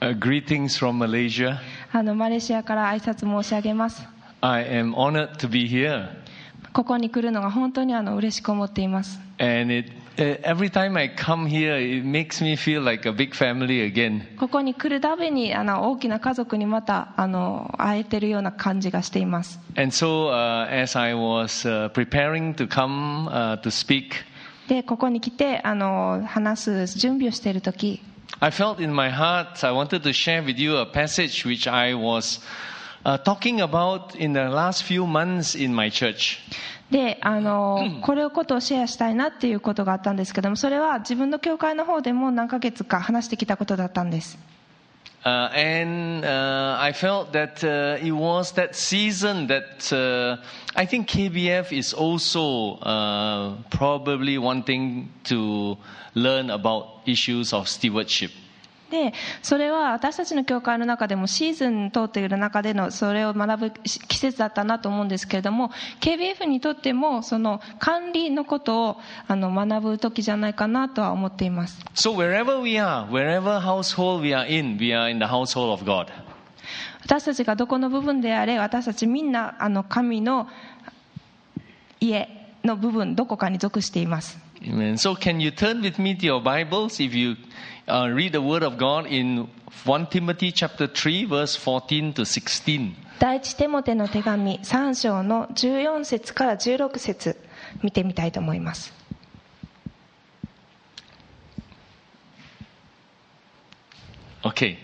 Greetings from Malaysia. マレーシアから挨拶申し上げます。 I am honored to be here. ここに来るのが本当に嬉しく思っています。 And every time I come here, it makes me feel like a big family again. ここに来るたびに大きな家族にまた会えてるような感じがしています。 And so, as I was preparing to come to speak, でここに来て話す準備をしているとき、 I felt in my heart I wanted to share with you a passage which I was talking about in the last few months in my church. でこれをことをシェアしたいなっていうことがあったんですけども、それは自分の教会の方でも何ヶ月か話してきたことだったんです。 And I felt that it was that season that I think KBF is also probably wanting to learn about issues of stewardship. でそれは私たちの教会の中でもシーズン通っている中でのそれを学ぶ季節だったなと思うんですけれども、 KBF にとってもその管理のことを学ぶ時じゃないかなとは思っています。 So wherever we are, wherever household we are in the household of God. 私たちがどこの部分であれ、私たちみんな神の家の部分どこかに属しています。 Amen. So can you turn with me to your Bibles if you read the Word of God in 1 Timothy chapter 3 verse 14 to 16. 第一テモテの手紙3章の14節から16節見てみたいと思います。 Okay.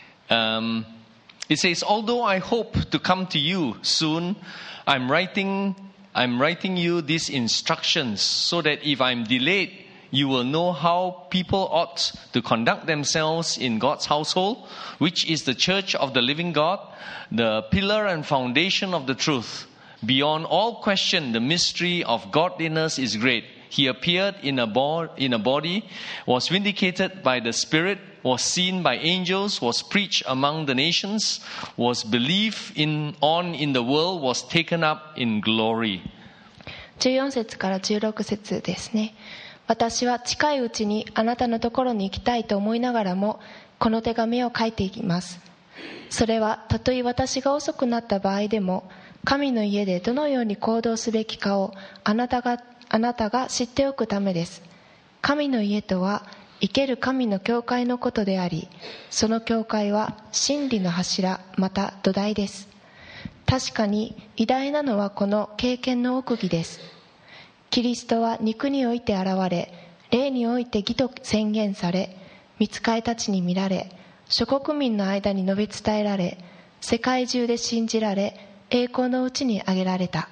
It says, although I hope to come to you soon, I'm writing you these instructions so that if I'm delayed, you will know how people ought to conduct themselves in God's household, which is the church of the living God, the pillar and foundation of the truth. Beyond all question, the mystery of godliness is great. He appeared in a body, was vindicated by the Spirit, was seen by angels, was preached among the nations, was believed on in the world, was taken up in glory. 14節から16節ですね。私は近いうちにあなたのところに行きたいと思いながらもこの手紙を書いていきます。それはたとえ私が遅くなった場合でも神の家でどのように行動すべきかをあなたが知っておくためです。神の家とは生ける神の教会のことであり、その教会は真理の柱また土台です。確かに偉大なのはこの経験の奥義です。キリストは肉において現れ、霊において義と宣言され、御使いたちに見られ、諸国民の間に述べ伝えられ、世界中で信じられ、栄光のうちに挙げられた。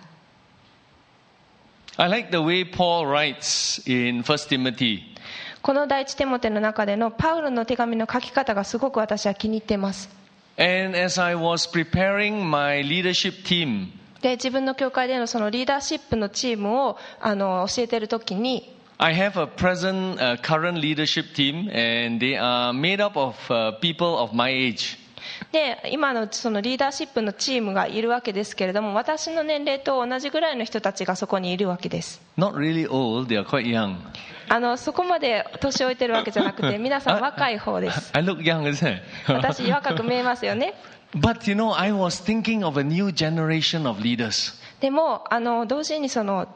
I like the way Paul writes in 1 Timothy. この第一テモテの中でのパウロの手紙の書き方がすごく私は気に入っています。 And as I was preparing my leadership team, で自分の教会でのそのリーダーシップのチームを教えているときに、 I have a current leadership team, and they are made up of people of my age. で今のそのリーダーシップのチームがいるわけですけれども、私の年齢と同じぐらいの人たちがそこにいるわけです。 Not really old, they are quite young. そこまで年老いてるわけじゃなくて皆さん若い方です。 I look young, isn't it? 私若く見えますよね。 But I was thinking of a new generation of leaders. でも同時にその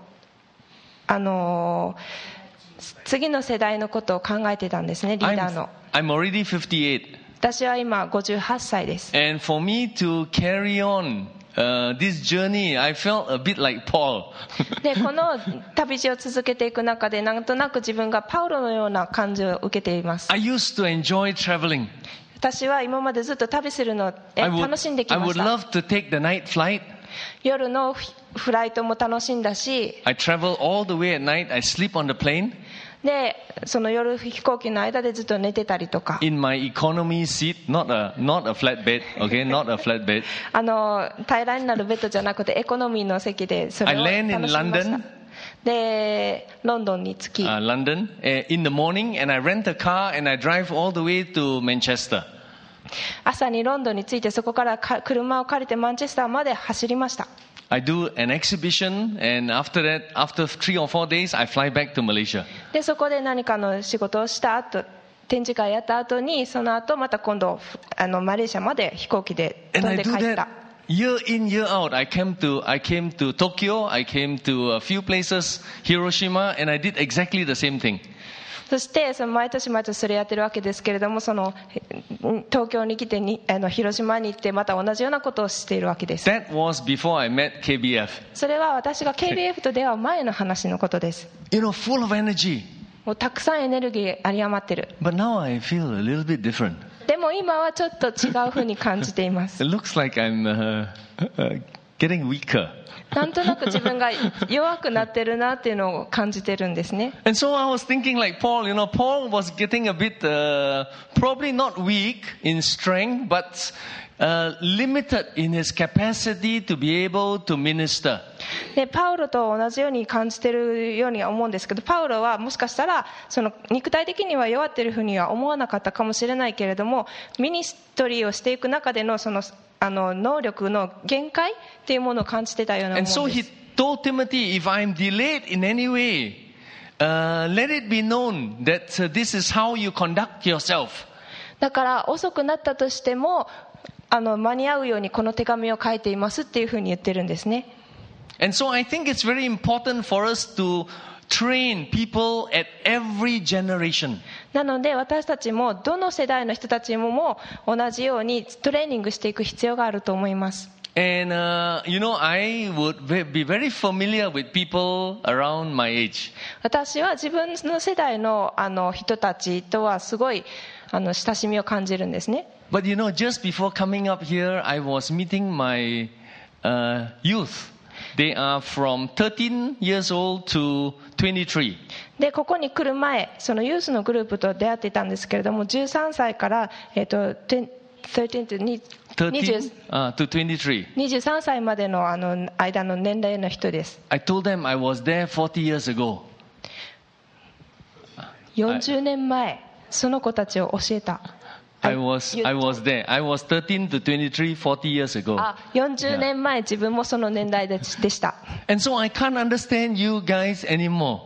次の世代のことを考えてたんですね、リーダーの。 I'm already 58. 私は今58歳です。 And for me to carry on this journey, I felt a bit like Paul. でこの旅路を続けていく中でなんとなく自分がパウロのような感じを受けています。 I used to enjoy traveling. 私は今までずっと旅するのを楽しんできました。 I would love to take the night flight. 夜のフライトも楽しんだし、 I travel all the way at night. I sleep on the plane. でその夜飛行機の間でずっと寝てたりとか。 In my economy seat, not a flat bed, okay, not a flat bed. 平らになるベッドじゃなくてエコノミーの席でそれを楽しみました。 I land in London. でロンドンに着き、 London in the morning, and I rent a car and I drive all the way to Manchester. 朝にロンドンに着いてそこから車を借りてマンチェスターまで走りました。 I do an exhibition, and after 3 or 4 days, I fly back to Malaysia. でそこで何かの仕事をした後展示会やった後に、その後また今度マレーシアまで飛行機で飛 And ん I で do 帰った。 that year in, year out. I came to Tokyo, I came to a few places, Hiroshima, and I did exactly the same thing. そしてその毎年毎年それやってるわけですけれども、その東京に来て広島に行ってまた同じようなことをしているわけです。 That was before I met KBF. それは私が KBF と出会う前の話のことです。 Full of energy. もうたくさんエネルギーあり余ってる。 But now I feel a little bit different. でも今はちょっと違うふうに感じています。 It looks like I'm getting weaker. なんとなく自分が弱くなってるなっていうのを感じてるんですね。 And so I was thinking like Paul, Paul was getting a bit, probably not weak in strength, but limited in his capacity to be able to minister. でパウロと同じように感じてるようには思うんですけど、パウロはもしかしたらその肉体的には弱ってるふうには思わなかったかもしれないけれども、ミニストリーをしていく中でのその能力の限界っていうものを感じてたような思うんです。 And so he told Timothy, if I'm delayed in any way, let it be known that this is how you conduct yourself. だから遅くなったとしても間に合うようにこの手紙を書いていますっていうふうに言ってるんですね。 And so I think it's very important for us to train people at every generation. なので私たちもどの世代の人たちも同じようにトレーニングしていく必要があると思います。 And I would be very familiar with people around my age. 私は自分の世代の人たちとはすごい親しみを感じるんですね。 But just before coming up here, I was meeting my youth. They are from 13 years old to 23. でここに来る前、そのユースのグループと出会っていたんですけれども、13歳から13 to 23歳までの間の年齢の人です。 I told them I was there 40 years ago. 40年前その子たちを教えた。 I was there. I was 13 to 23 40 years ago. 40年前自分もその年代でした。 And so I can't understand you guys anymore.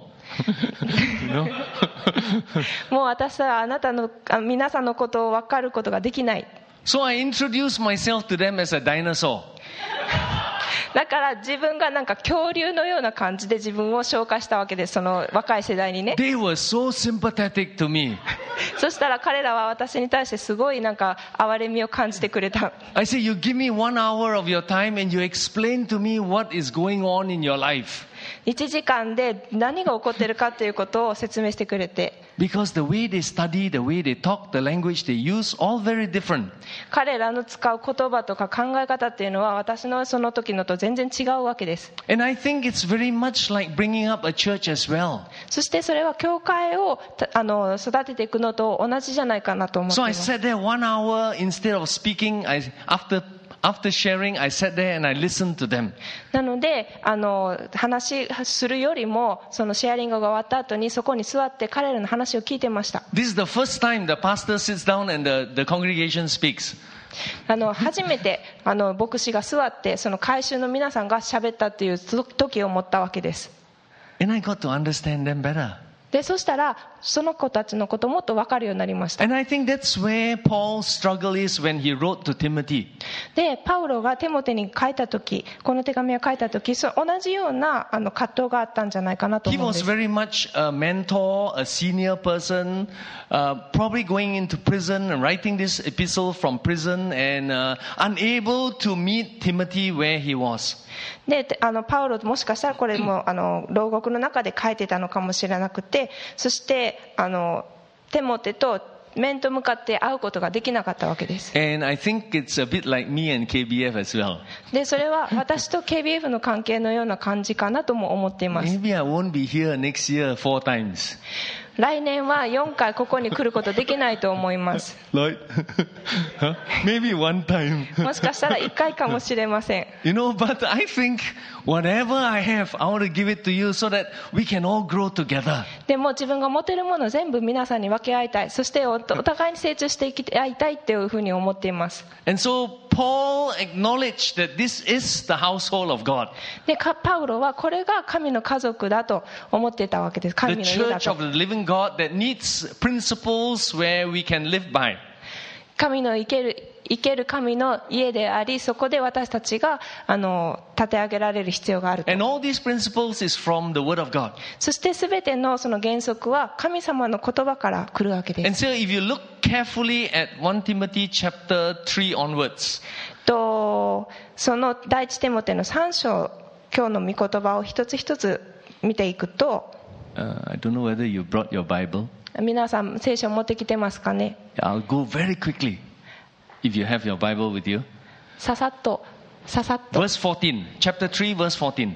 もう私はあなたの皆さんのことを分かることができない。 So I introduced myself to them as a dinosaur. だから自分がなんか恐竜のような感じで自分を紹介したわけです。その若い世代にね。 They were so sympathetic to me. そしたら彼らは私に対してすごいなんか憐れみを感じてくれた。 I say, you give me 1 hour of your time and you explain to me what is going on in your life. 1時間で何が起こってるかということを説明してくれて。 Because the way they study, the way they talk, the language they use, all very different. 彼らの使う言葉とか考え方っていうのは私のその時のと全然違うわけです。 And I think it's very much like bringing up a church as well. そしてそれは教会を育てていくのと同じじゃないかなと思ってい So ま I す。 sat there 1 hour instead of speaking. After sharing, I sat there and I listened to them. なので話するよりもそのシェアリングが終わった後にそこに座って彼らの話を聞いてました。 This is the first time the pastor sits down and the congregation speaks. 初めて牧師が座ってその会衆の皆さんが喋ったっていう時を持ったわけです。 And I got to understand them better. でそしたらその子たちのことをもっと分かるようになりました。 And I think that's where Paul's struggle is when he wrote to Timothy. でパウロがテモテに書いた時、この手紙を書いた時、同じような葛藤があったんじゃないかなと He 思うんで was す。 very much a mentor, a senior person, probably going into prison and writing this epistle from prison and unable to meet Timothy where he was. でパウロもしかしたらこれも牢獄の中で書いてたのかもしれなくて、そしてテモテと面と向かって会うことができなかったわけです。 And I think it's a bit like me and KBF as well. でそれは私と KBF の関係のような感じかなとも思っています。 Maybe I won't be here next year 4 times. 来年は4回ここに来ることできないと思います。 Lloyd? Huh? Maybe 1 time. もしかしたら1回かもしれません。 But I think whatever I have, I want to give it to you so that we can all grow together. でも自分が持てるものを全部皆さんに分け合いたい。そしてお互いに成長していきたいっていうふうに思っています。 And so Paul acknowledged that this is the household of God. でパウロはこれが神の家族だと思っていたわけです。 The 神の家だ church と。 of the living God that needs principles where we can live by. 神の生ける神の家であり、そこで私たちが立て上げられる必要があると。 And all these principles is from the Word of God. そして全てのその原則は神様の言葉から来るわけで And す。 so if you look carefully at 1 Timothy chapter 3 onwards, その第一テモテの3章、今日の御言葉を一つ一つ見ていくと、 I don't know whether you brought your Bible. 皆さん聖書を持ってきてますかね。 I'll go very quickly if you have your Bible with you. ささっと Verse 14, chapter 3, verse 14.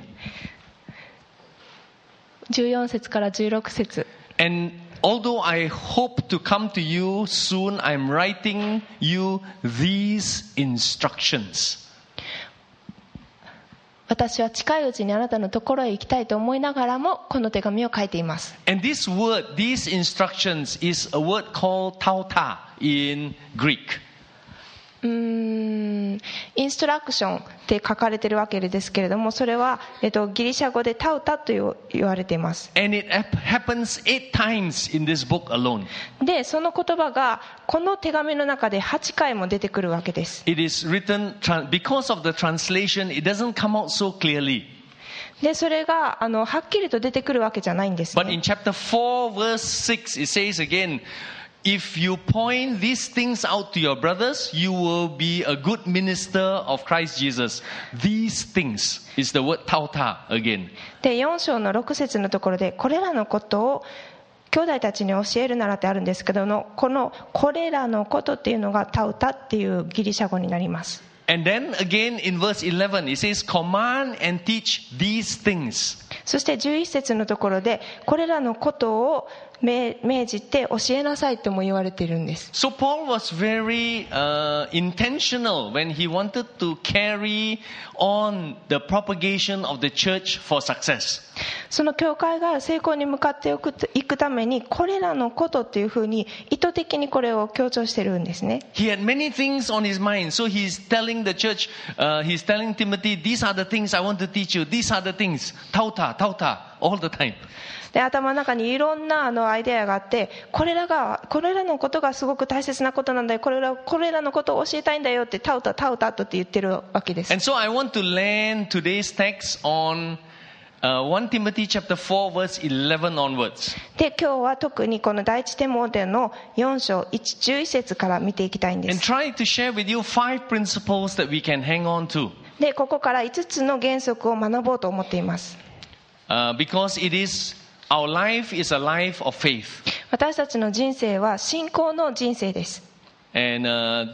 14節から16節。 And although I hope to come to you soon, I'm writing you these instructions. 私は近いうちにあなたのところへ行きたいと思いながらもこの手紙を書いています。 And this word, these instructions, is a word called tauta in Greek. インストラクションって書かれているわけですけれども、それは、ギリシャ語でタウタと言われています。 And it happens 8 times in this book alone. でその言葉がこの手紙の中で8回も出てくるわけです。 It is written, because of the translation, it doesn't come out so clearly. でそれがはっきりと出てくるわけじゃないんですね。 But in chapter 4, verse 6, it says again, if you point these things out to your brothers, you will be a good minister of Christ Jesus. These things is the word tauta again. で4章の6節のところでこれらのことを兄弟たちに教えるならってあるんですけども、これらのことっていうのがタウタっていうギリシャ語になります。 And then again in verse 11, it says, command and teach these things. そして11節のところでこれらのことを命じて教えなさいとも言われているんです。 So Paul was very intentional when he wanted to carry on the propagation of the church for success. その教会が成功に向かっていくためにこれらのことっていうふうに意図的にこれを強調してるんですね。 He had many things on his mind, so he's telling the church, he's telling Timothy, these are the things I want to teach you, these are the things, tauta, all the time. で頭の中にいろんなアイデアがあって、これらのことがすごく大切なことなんだよ、これらのことを教えたいんだよってタウタって言ってるわけです。 And so I want to land today's text on 1 Timothy chapter 4 verse 11 onwards. で今日は特にこの第一テモテの4章11節から見ていきたいんで And す。 try to share with you 5 principles that we can hang on to. でここから5つの原則を学ぼうと思っています。 Because our life is a life of faith. 私たちの人生は信仰の人生です。 And and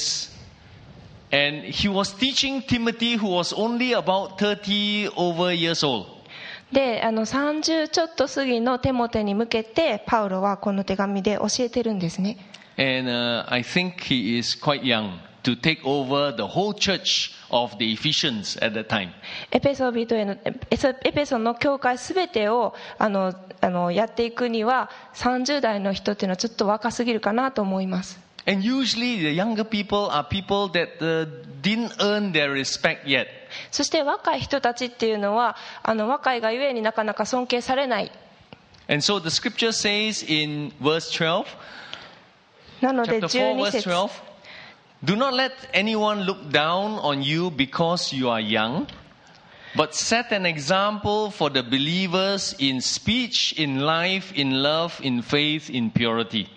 he was teaching Timothy, who was only about 30 over years old. で30ちょっと過ぎのテモテに向けてパウロはこの手紙で教えてるんですね。 And I think he is quite young to take over the whole church of the Ephesians at that time. エペソの教会すべてをやっていくには30代の人っていうのはちょっと若すぎるかなと思います。 And usually the younger people are people that didn't earn their respect yet. そして若い人たちっていうのは若いがゆえになかなか尊敬されない。 And so the scripture says in verse 12, なので chapter 4 12 verse 節 12, do not let anyone look down on you because you are young, but set an example for the believers in speech, in life, in love, in faith, in purity.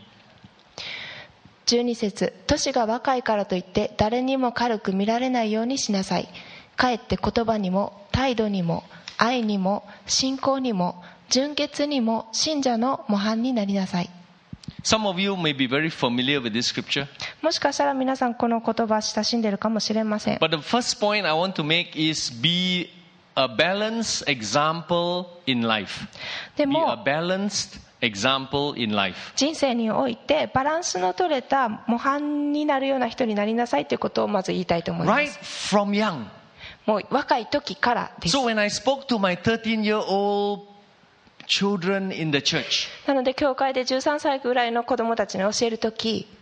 12節、年が若いからといって誰にも軽く見られないようにしなさい。かえって言葉にも態度にも愛にも信仰にも純潔にも信者の模範になりなさい。 Some of you may be very familiar with this scripture. もしかしたら皆さんこの言葉親しんでいるかもしれません。 But the first point I want to make is be a balanced example in life. で Be a も balanced example in life. 人生においてバランスの取れた模範になるような人になりなさいということをまず言いたいと思いま Right す。 from young. もう若い時からです。 So when I spoke to my 13-year-old children in the church, なので教会で13歳ぐらいの子供たちに教える時、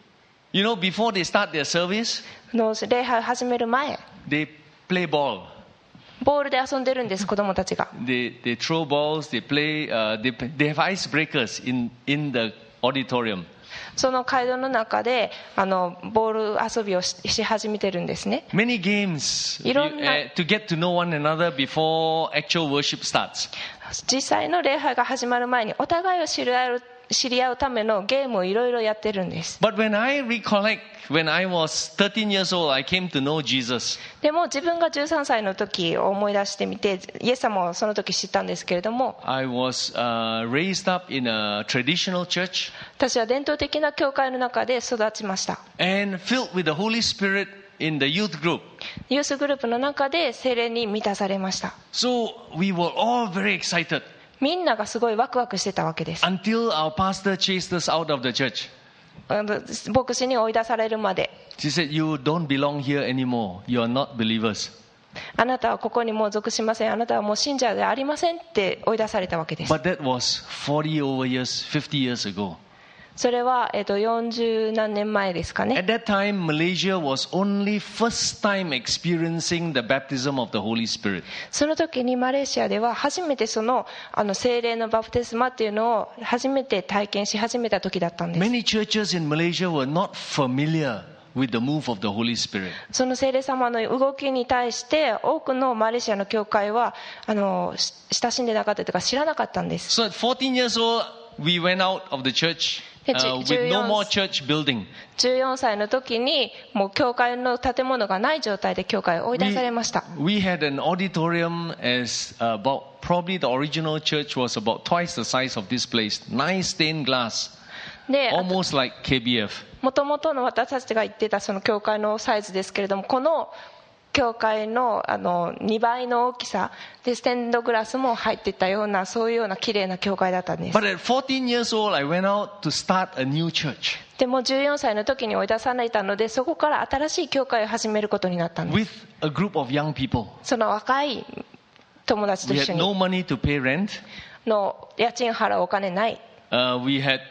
You know, before they start their service, の礼拝を始める前、 they play ball. ボールで遊んでるんです、子供たちが。 They throw balls, they play, they have icebreakers in the auditorium. その街道の中でボール遊びをし始めてるんですね。 Many games to get to know one another before actual worship starts. 実際の礼拝が始まる前にお互いを知り合うためのゲームをいろいろやってるんです。 But when I recollect, when I was 13 years old, I came to know Jesus. でも自分が13歳の時を思い出してみて、イエス様をその時知ったんですけれども、 I was raised up in a traditional church 私は伝統的な教会の中で育ちました。 and filled with the Holy Spirit in the youth group. ユースグループの中で聖霊に満たされました。 So we were all very excited みんながすごいワクワクしてたわけです。 until our pastor chased us out of the church. 牧師に追い出されるまで、 She said, "You don't belong here anymore. You are not believers." あなたはここにもう属しません、あなたはもう信者ではありませんって追い出されたわけです。 But that was 40 over years, 50 years ago. それは、40何年前ですかね。 At that time, Malaysia was only first time experiencing the baptism of the Holy Spirit. その時にマレーシアでは初めて聖霊のバプテスマっていうのを初めて体験し始めた時だったんです。 Many churches in Malaysia were not familiar with the move of the Holy Spirit. その聖霊様の動きに対して多くのマレーシアの教会は親しんでなかったというか知らなかったんです。 So at 14 years old, we went out of the church with no more church building. 14歳の時にもう教会の建物がない状態で教会を追い出されました。 We had an auditorium as about, probably the original church was about twice the size of this place. Nice stained glass, で、 almost like KBF. もともとの私たちが言ってたその教会のサイズですけれども、この教会の2倍の大きさでステンドグラスも入っていたような、そういうような綺麗な教会だったんです。 But at 14 years old, I went out to start a new church でも14歳の時に追い出されたので、そこから新しい教会を始めることになったんです。 with a group of young people. その若い友達と We 一緒 had no に money to pay rent. の家賃払うお金ない、 We had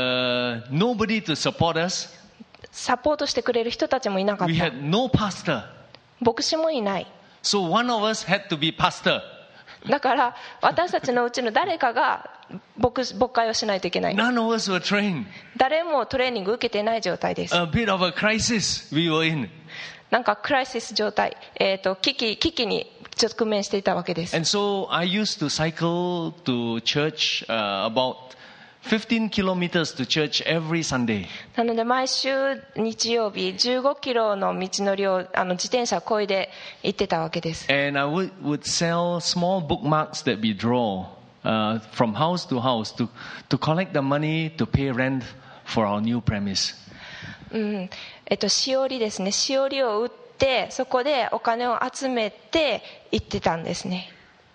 nobody to support us. サポートしてくれる人たちもいなかっ We た、 had no pastor. 牧師もいない。 So one of us had to be pastor. だから私たちのうちの誰かが牧会をしないといけない。 None of us were trained. 誰もトレーニング受けていない状態です。 A bit of a crisis we were in. なんかクライシス状態、危機に直面していたわけです。 And so I used to cycle to church about 15 kilometers to church every Sunday. なので毎週日曜日15キロの道のりを自転車こいで行ってたわけです。 And I would sell small bookmarks that we draw from house to house to collect the money to pay rent for our new premise. しおりですね。しおりを売ってそこでお金を集めて行ってたんですね。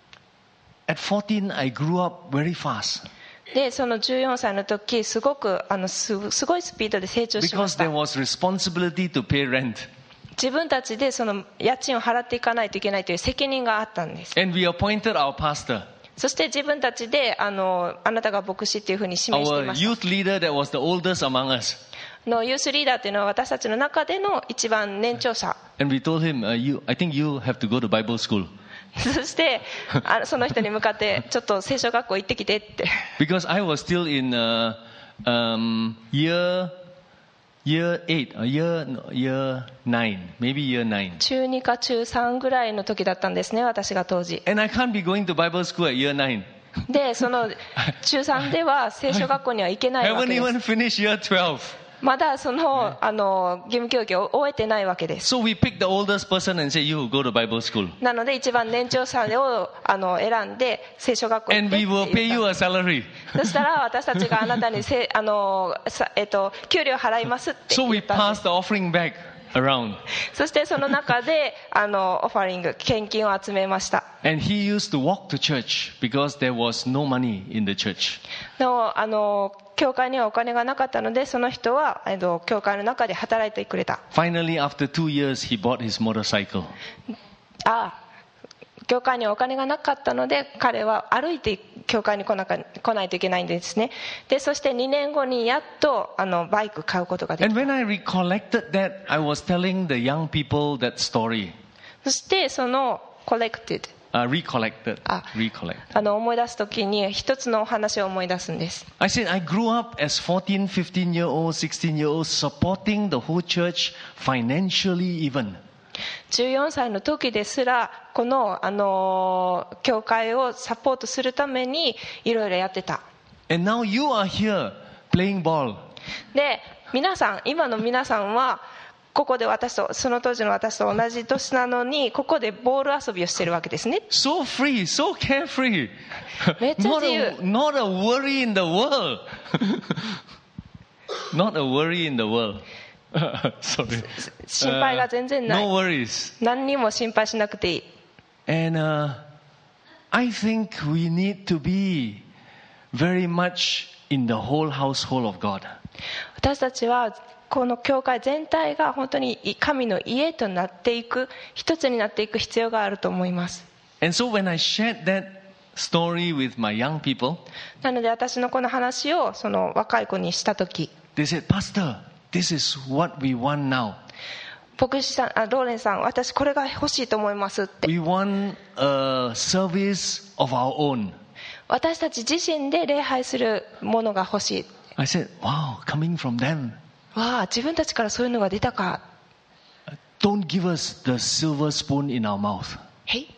At 14, I grew up very fast. でその14歳の時すごくすごいスピードで成長しまし Because た。 there was responsibility to pay rent. 自分たちでその家賃を払っていかないといけないという責任があったんです。 And we appointed our pastor. そして自分たちであなたが牧師っていうふうに指名してい Our ました。 youth leader that was the oldest among us. のユースリーダーというのは私たちの中での一番年長者。 And we told him, I think you have to go to Bible school. そしてその人に向かってちょっと聖書学校行ってきてって。 Because I was still in year 8 or year 9, maybe year 9. 中2か中3ぐらいの時だったんですね、私が当時。 And I can't be going to Bible school at year 9. でその中3では聖書学校には行けないわ Haven't けです。 even finished year 12. まだその義務教育を終えてないわけです。 So we picked the oldest person and said, you go to Bible school. なので一番年長者を選んで聖書学校行っ And て we will って pay 言 you っ a salary. た。そしたら私たちがあなたに給料払いますって言 So we ったんです。 passed the offering back around. そしてその中でオファリング献金を集めました。 And he used to walk to church because there was no money in the church. の教会にはお金がなかったので、その人は教会の中で働いてくれた。 Finally, after 2 years, he bought his motorcycle. 教会にはお金がなかったので、彼は歩いて教会に来ないといけないんですね。でそして2年後にやっとバイク買うことができ And た。 when I recollected that, I was telling the young people that story. そしてその recollected. 思い出すときに一つのお話を思い出すんです。 I said I grew up as 14, 15-year-old, 16-year-old, supporting the whole church financially even. 14歳の時ですらこの、教会をサポートするためにいろいろやってた。 And now you are here playing ball. で今の皆さんはここでその当時の私と同じ年なのにここでボール遊びをしてるわけですね。 So free, so carefree. めっちゃ自由。 Not a worry in the world. Not a worry in the world. Sorry. 心配が全然ない。 No worries. 何にも心配しなくていい。 And I think we need to be very much in the whole household of God. 私たちはこの教会全体が本当に神の家となっていく、一つになっていく必要があると思います。 And so when I shared that story with my young people, なので私のこの話をその若い子にした時、 they said, Pastor, this is what we want now. 牧師さん、ローレンさん、私これが欲しいと思いますって。 We want a service of our own. 私たち自身で礼拝するものが欲しい。 I said, wow, coming from them. わあ、自分たちからそういうのが出たか。 Don't give us the silver spoon in our mouth. へい。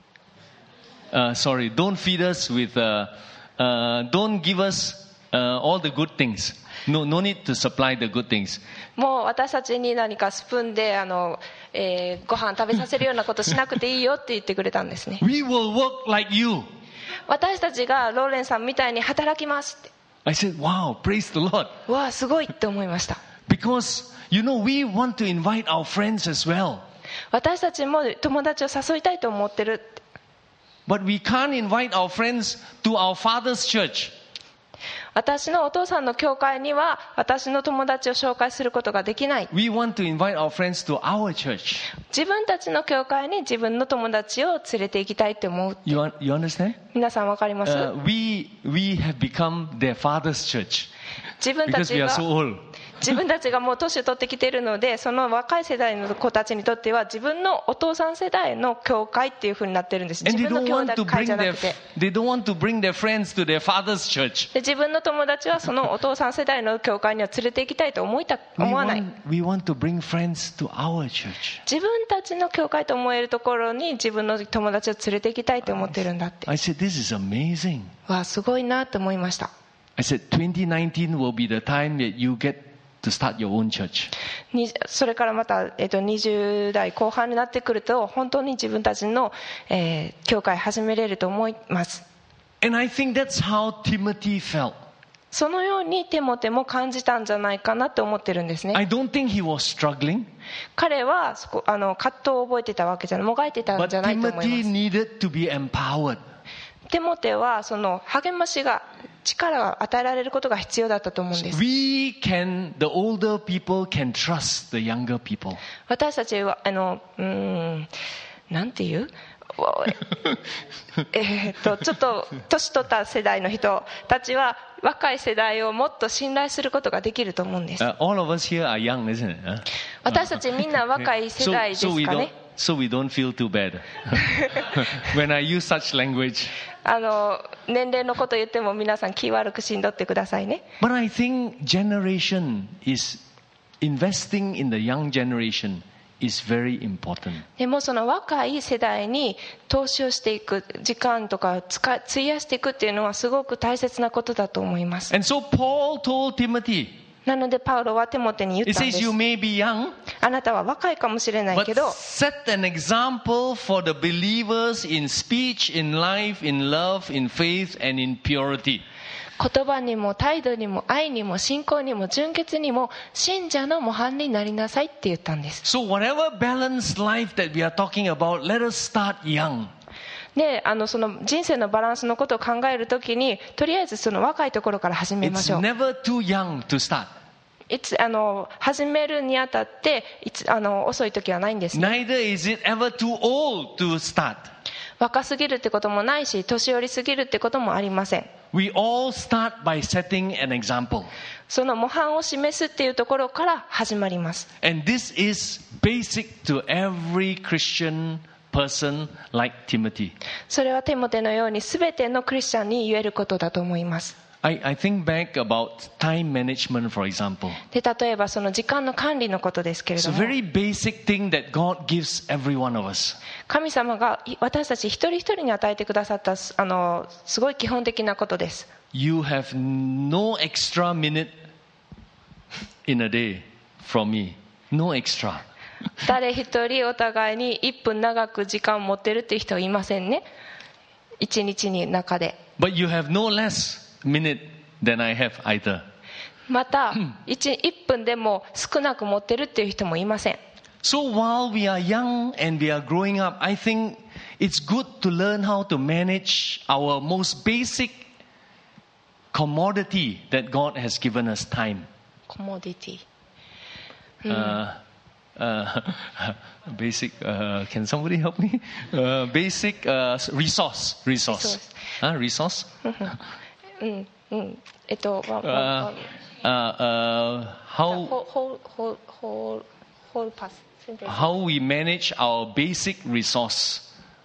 Sorry, don't feed us with, don't give us all the good things. No need to supply the good things. もう私たちに何かスプーンでご飯食べさせるようなことしなくていいよって言ってくれたんですね。 We will work like you. 私たちがローレンさんみたいに働きますって。 I said, wow, praise the Lord. わあ、すごいって思いました。 Because, you know, we want to invite our friends as well. 私たちも友達を誘いたいと思ってるって。 But we can't invite our friends to our father's church. 私のお父さんの教会には私の友達を紹介することができない。 We want to invite our friends to our church. 自分たちの教会に自分の友達を連れて行きたいと思う。 You understand? 皆さんわかります？ We have become their father's church 自分た because ち we are が so old. 自分たちがもう年を取ってきているので、その若い世代の子たちにとっては自分のお父さん世代の教会っていう風になってるんです。 And 自 they 分 don't の want 教 to 会 bring じゃな their くて、 they don't want to bring their friends to their father's church. で自分の友達はそのお父さん世代の教会には連れて行きたいと思わない。 We want to bring friends to our church. 自分たちの教会と思えるところに自分の友達を連れて行きたいと思ってるんだって。 I said, this is amazing. わあ、すごいなと思いました。 I said, 2019 will be the time that you get to start your own church. それからまた、20代後半になってくると本当に自分たちの、教会始めれると思います。 And I think that's how Timothy felt. そのようにテモテも感じたんじゃないかなと思ってるんですね。 I don't think he was struggling, 彼は葛藤を覚えてたわけじゃない、もがいてたん but じゃないと思い Timothy ます。 needed to be empowered. テモテはその励ましが、力が与えられることが必要だったと思うんです。 The older people can trust the younger people. 私たちはなんていうちょっと年取った世代の人たちは若い世代をもっと信頼することができると思うんです。 All of us here are young, isn't it? 私たちみんな若い世代ですかね。 So we don't feel too bad when I use such language. 年齢のこと言っても皆さん気悪くしんどってくださいね。 But I think generation is investing in the young generation is very important. でもその若い世代に投資をしていく、時間とか費やしていくっていうのはすごく大切なことだと思います。 And so Paul told Timothy, なのでパウロはテモテに言 it ったんで says す。 you may be young, あなたは若いかもしれない but けど、 set an example for the believers in speech, in life, in love, in faith, and in purity. 言葉にも態度にも愛にも信仰にも純潔にも信者の模範になりなさいって言ったんです。 So whatever balanced life that we are talking about, let us start young. で、その人生のバランスのことを考えるときに、とりあえずその若いところから始めま It's しょう。 never too young to start. 始めるにあたって遅い時はないんですね。 Neither is it ever too old to start. 若すぎるってこともないし、年寄りすぎるってこともありません。 We all start by setting an example. その模範を示すっていうところから始まります。 And this is basic to every Christian person like Timothy. それはテモテのように全てのクリスチャンに言えることだと思います。 I think back about time management, for example. で、例えばその時間の管理のことですけれ It's ど a も、 very basic thing that God gives every one of us. 神様が私たち一人一人に与えてくださったすごい基本的なことです。 You have no extra minute in a day from me. No extra. 誰一人お互いに1分長く時間を持ってるっていう人はいませんね。一日の中で。 But you have no less minute than I have either. また 1分でも少なく持ってるっていう人もいません。 So while we are young and we are growing up, I think it's good to learn how to manage our most basic commodity that God has given us, time. コモディティ。 Basic, can somebody help me? Basic resource. Resource. Resource? How we manage our basic resource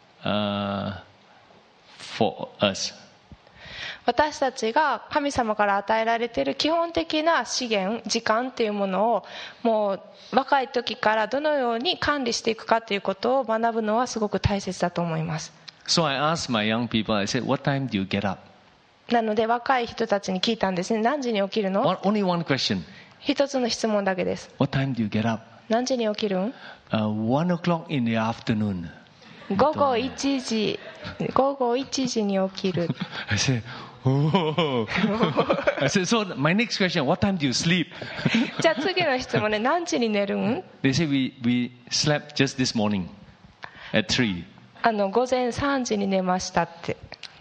for us. 私たちが神様から与えられている基本的な資源、時間っていうものをもう若い時からどのように管理していくかということを学ぶのはすごく大切だと思います。 So I asked my young people, I said, what time do you get up? なので若い人たちに聞いたんですね。何時に起きるの？ Only one question. 一つの質問だけです。 What time do you get up? 何時に起きるん ？1 o'clock in the afternoon. 午後1時に起きる。 I said, oh. I said, so my next question, what time do you sleep? じゃあ次の質問ね、何時に寝るん？ They said, we slept just this morning at 3. 午前3時に寝ましたって。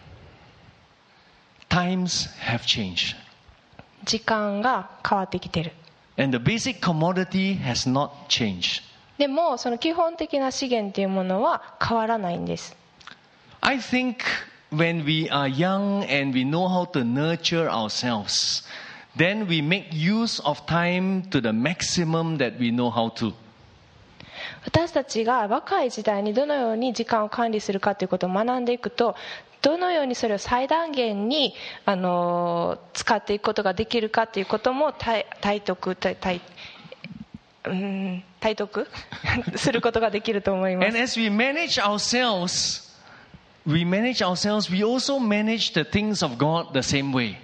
Times have changed. 時間が変わってきてる。 And the basic commodity has not changed. でもその基本的な資源っていうものは変わらないんです。 I think when we are young and we know how to nurture ourselves, then we make use of time to the maximum that we know how to. 私たちが若い時代にどのように時間を管理するかということを学んでいくと、どのようにそれを最大限に使っていくことができるかということも体得することができると思います。 And as we manage ourselves, we also manage the things of God the same way.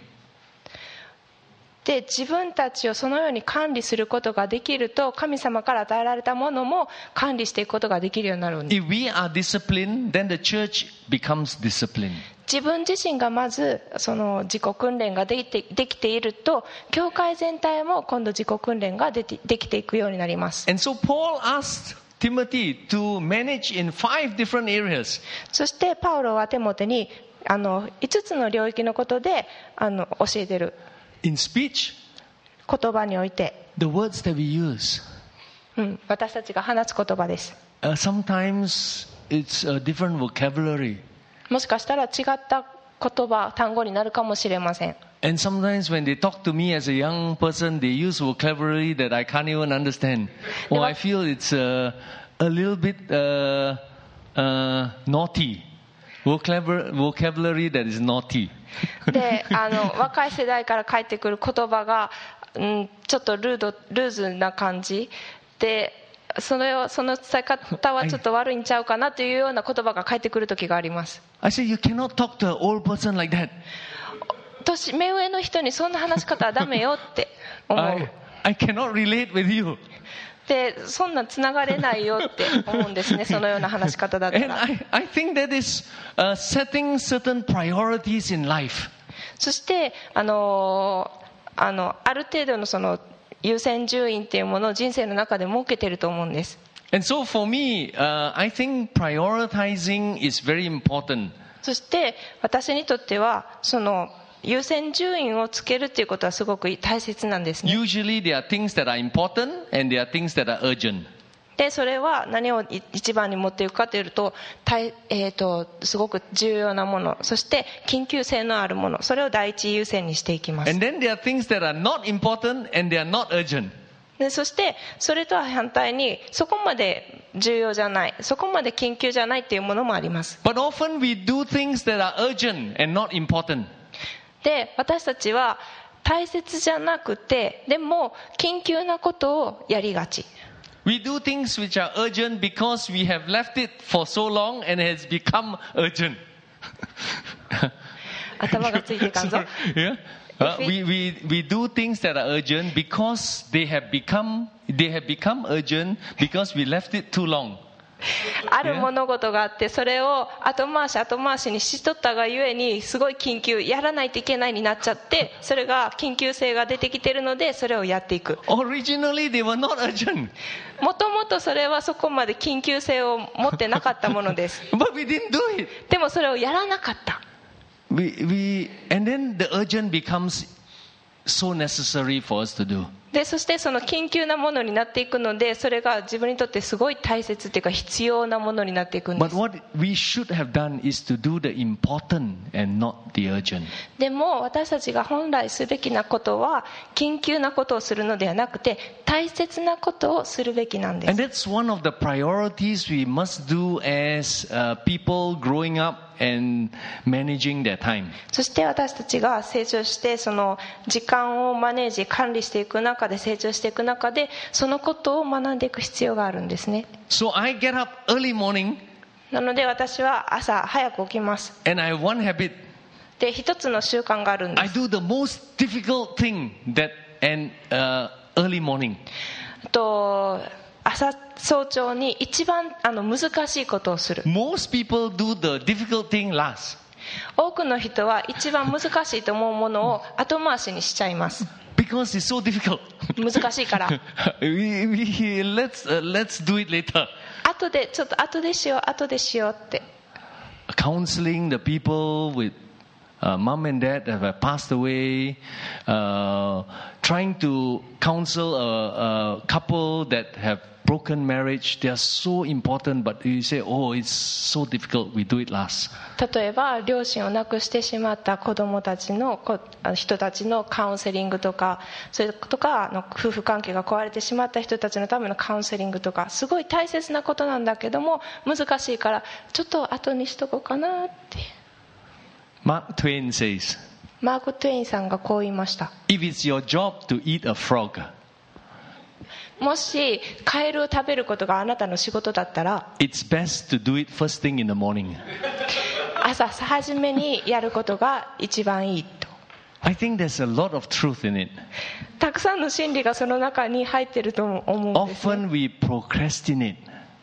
で、自分たちをそのように管理することができると、神様から与えられたものも管理していくことができるようになるんです。 If we are disciplined, then the church becomes disciplined. 自分自身がまずその自己訓練ができていると、教会全体も今度自己訓練ができていくようになります。 And so Paul asked Timothy to manage in 5 different areas. そしてパウロはテモテに5つの領域のことで教えてる。 In speech, 言葉において、 the words that we use. 私たちが話す言葉です。 Sometimes it's a different vocabulary. もしかしたら違った言葉、単語になるかもしれません。 And sometimes when they talk to me as a young person, they use vocabulary that I can't even understand. Or I feel it's a little bit naughty. Vocabulary that is naughty. で、若い世代から返ってくる言葉が、ちょっとルーズな感じで、その伝え方はちょっと悪いんちゃうかなというような言葉が返ってくる時があります。 I say, you cannot talk to an old person like that. 目上の人にそんな話し方はダメよって思う。 I cannot relate with you. で、そんなつながれないよって思うんですね。そのような話し方だった And ら。 I think that is setting certain priorities in life. そしてある程度のその優先順位っていうものを人生の中で設けていると思うんです。 And so for me, I think prioritizing is very important. そして私にとってはその優先順位をつけるっていうことはすごく大切なんですね。 Usually there are things that are important and there are things that are urgent. でそれは何を一番に持っていくかというと、すごく重要なもの、そして緊急性のあるもの、それを第一優先にしていきます。 And then there are things that are not important and they are not urgent. でそしてそれとは反対に、そこまで重要じゃない、そこまで緊急じゃないっていうものもあります。 But often we do things that are urgent and not important. で私たちは大切じゃなくてでも緊急なことをやりがち。 We do things which are urgent because we have left it for so long and it has become urgent. 頭がついていかんぞ。 Yeah? We do things that are urgent because they have become urgent because we left it too long. ある物事があって、それを後回しにしとったがゆえに、すごい緊急、やらないといけないになっちゃって、それが緊急性が出てきているのでそれをやっていく。 Originally they were not urgent. もともとそれはそこまで緊急性を持ってなかったものです。 But we didn't do it. でもそれをやらなかった。 And then the urgent becomes so necessary for us to do. でそしてその緊急なものになっていくので、それが自分にとってすごい大切というか必要なものになっていくんで But す。 what we should have done is to do the important and not the urgent. でも私たちが本来すべきなことは緊急なことをするのではなくて、大切なことをするべきなんです。 And that's one of the priorities we must do as people growing up and managing their time. そして私たちが成長して、その時間をマネージ管理していく中で、成長していく中で、そのことを学んでいく必要があるんですね。 So I get up early morning なので私は朝早く起きます。 and I have one habit. で一つの習慣があるんで I す。 do the most difficult thing early morning. 早朝に一番難しいことをする。 Most people do the difficult thing last. 多くの人は一番難しいと思うものを後回しにしちゃいます。 Because it's so difficult. 難しいから。 Let's do it later. 後でしようって。 Counseling the people with mom and dad that have passed away, trying to counsel a couple that have broken marriage. They are so important, but you say, oh, it's so difficult, we do it last. 例えば両親を亡くしてしまった子供たちの人たちのカウンセリングとか、それとか夫婦関係が壊れてしまった人たちのためのカウンセリングとか、すごい大切なことなんだけども難しいからちょっと後にしとこうかなって。 Mark Twain says, マーク・トゥエインさんがこう言いました。 if it's your job to eat a frog, もしカエルを食べることがあなたの仕事だったら、 it's best to do it first thing in the morning. 朝初めにやることが一番いいと。 I think there's a lot of truth in it. たくさんの真理がその中に入っていると思うんです、ね。 Often we procrastinate.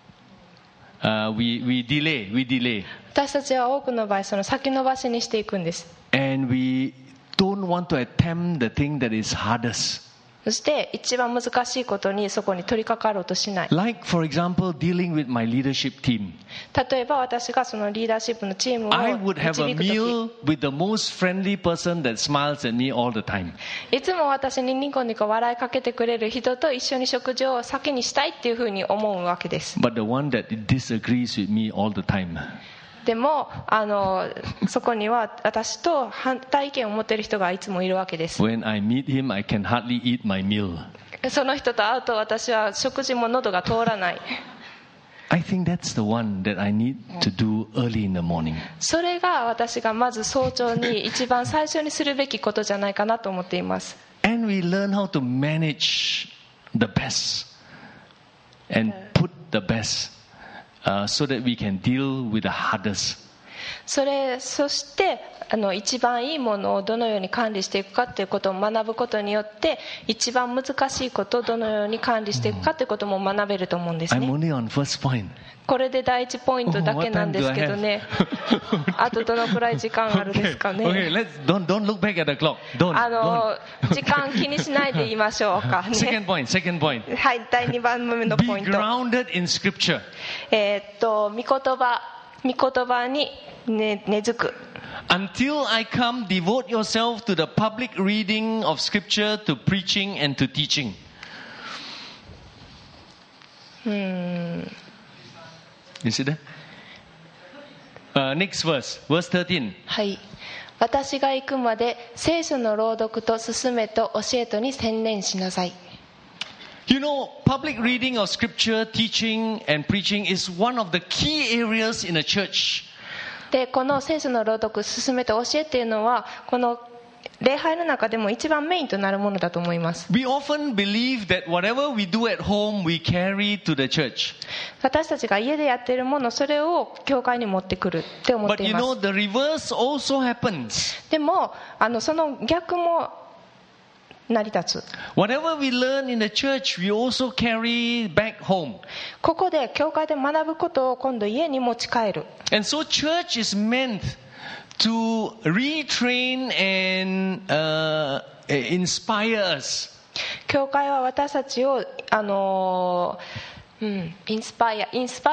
We delay. 私たちは多くの場合その先延ばしにしていくんです。 And we don't want to attempt the thing that is hardest. そして一番難しいことにそこに取り掛かろうとしない。 Like, for example, dealing with my leadership team. 例えば私がそのリーダーシップのチームを I would have a 導くとき、 meal with the most friendly person that smiles at me all the time. いつも私にニコニコ笑いかけてくれる人と一緒に食事を先にしたいっていうふうに思うわけです。 But the one that disagrees with me all the time. でもそこには私と反対意見を持っている人がいつもいるわけです。 When I meet him, I can hardly eat my meal. その人と会うと私は食事も喉が通らない。 I think that's the one that I need to do early in the morning. それが私がまず早朝に一番最初にするべきことじゃないかなと思っています。 And we learn how to manage the best and put the best. So that we can deal with the hardest. そして一番いいものをどのように管理していくかということを学ぶことによって、一番難しいことをどのように管理していくかということも学べると思うんですね。 I'm only on first point. これで第一ポイントだけなんですけどね。あとどのくらい時間あるですかね。 Okay, don't look back at the clock. Don't. 時間気にしないで言いましょうかね。 Second point. はい、第2番目の Be ポイント。 grounded in Scripture. 御言葉に根付く。 Until I come, devote yourself to the public reading of Scripture, to preaching and to teaching. Is it there? Next verse 13. はい。私が行くまで聖書の朗読と勧めと教えとに専念しなさい。 You know, public reading of scripture, teaching and preaching is one of the key areas in a church. で、この聖書の朗読、勧めと教えっていうのは、この礼拝の中でも一番メインとなるものだと思います。 We often believe that whatever we do at home, we carry to the church. 私たちが家でやっているもの、それを教会に持ってくるって思っ But てい you ます。 know, the reverse also happens. でも、その逆も成り立つ。 Whatever we learn in the church, we also carry back home. ここで教会で学ぶことを今度家に持ち帰る。 And so church is meant to retrain and inspire us. 教会は私たちをインスピレ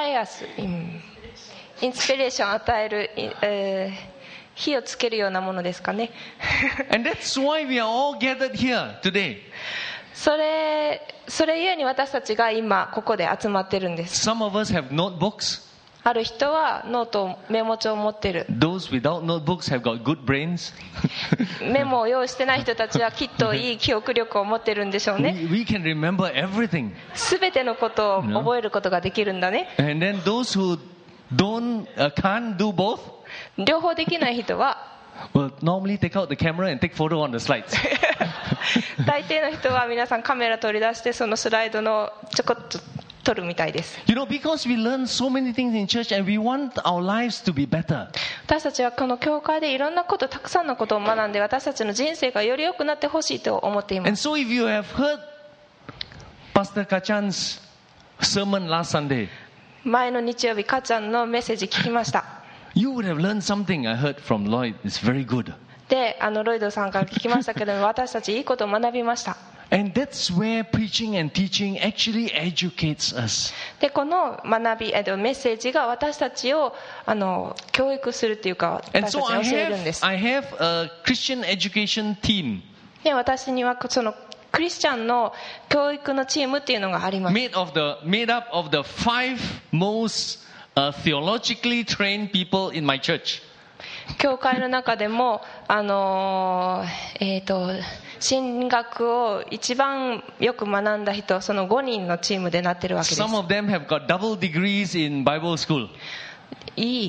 ーションを与える、火をつけるようなものですかね。 And that's why we are all gathered here today. それゆえに私たちが今ここで集まってるんです。 Some of us have notebooks. ある人はノートメモ帳を持ってる。 Those without notebooks have got good brains. メモを用意してない人たちはきっといい記憶力を持ってるんでしょうね。 We can remember everything. すべてのことを覚えることができるんだね。 And then those who can't do both, 両方できない人は will normally take out the camera and take photo on the slides. 大抵の人は皆さんカメラ取り出してそのスライドのちょこっと撮るみたいです。 You know, because we learn so many things in church and we want our lives to be better. 私たちはこの教会でいろんなことたくさんのことを学んで私たちの人生がより良くなってほしいと思っていま And す。 so if you have heard Pastor Kachan's sermon last Sunday, 前の日曜日かっちゃんのメッセージ聞きました。 you would have learned something. I heard from Lloyd. It's very good. でロイドさんから聞きましたけど私たちいいことを学びました。 And that's where preaching and teaching actually educates us. でこの学びメッセージが私たちを教育するというか And 私た so ちに教えるんです。 I have a Christian education team で私にはそのクリスチャンの教育のチームっていうのがあります。 made up of the 5 most theologically trained people in my church. 教会の中でも神学を一番よく学んだ人、その5人のチームでなってるわけです。 Some of them have got double degrees in Bible school. いい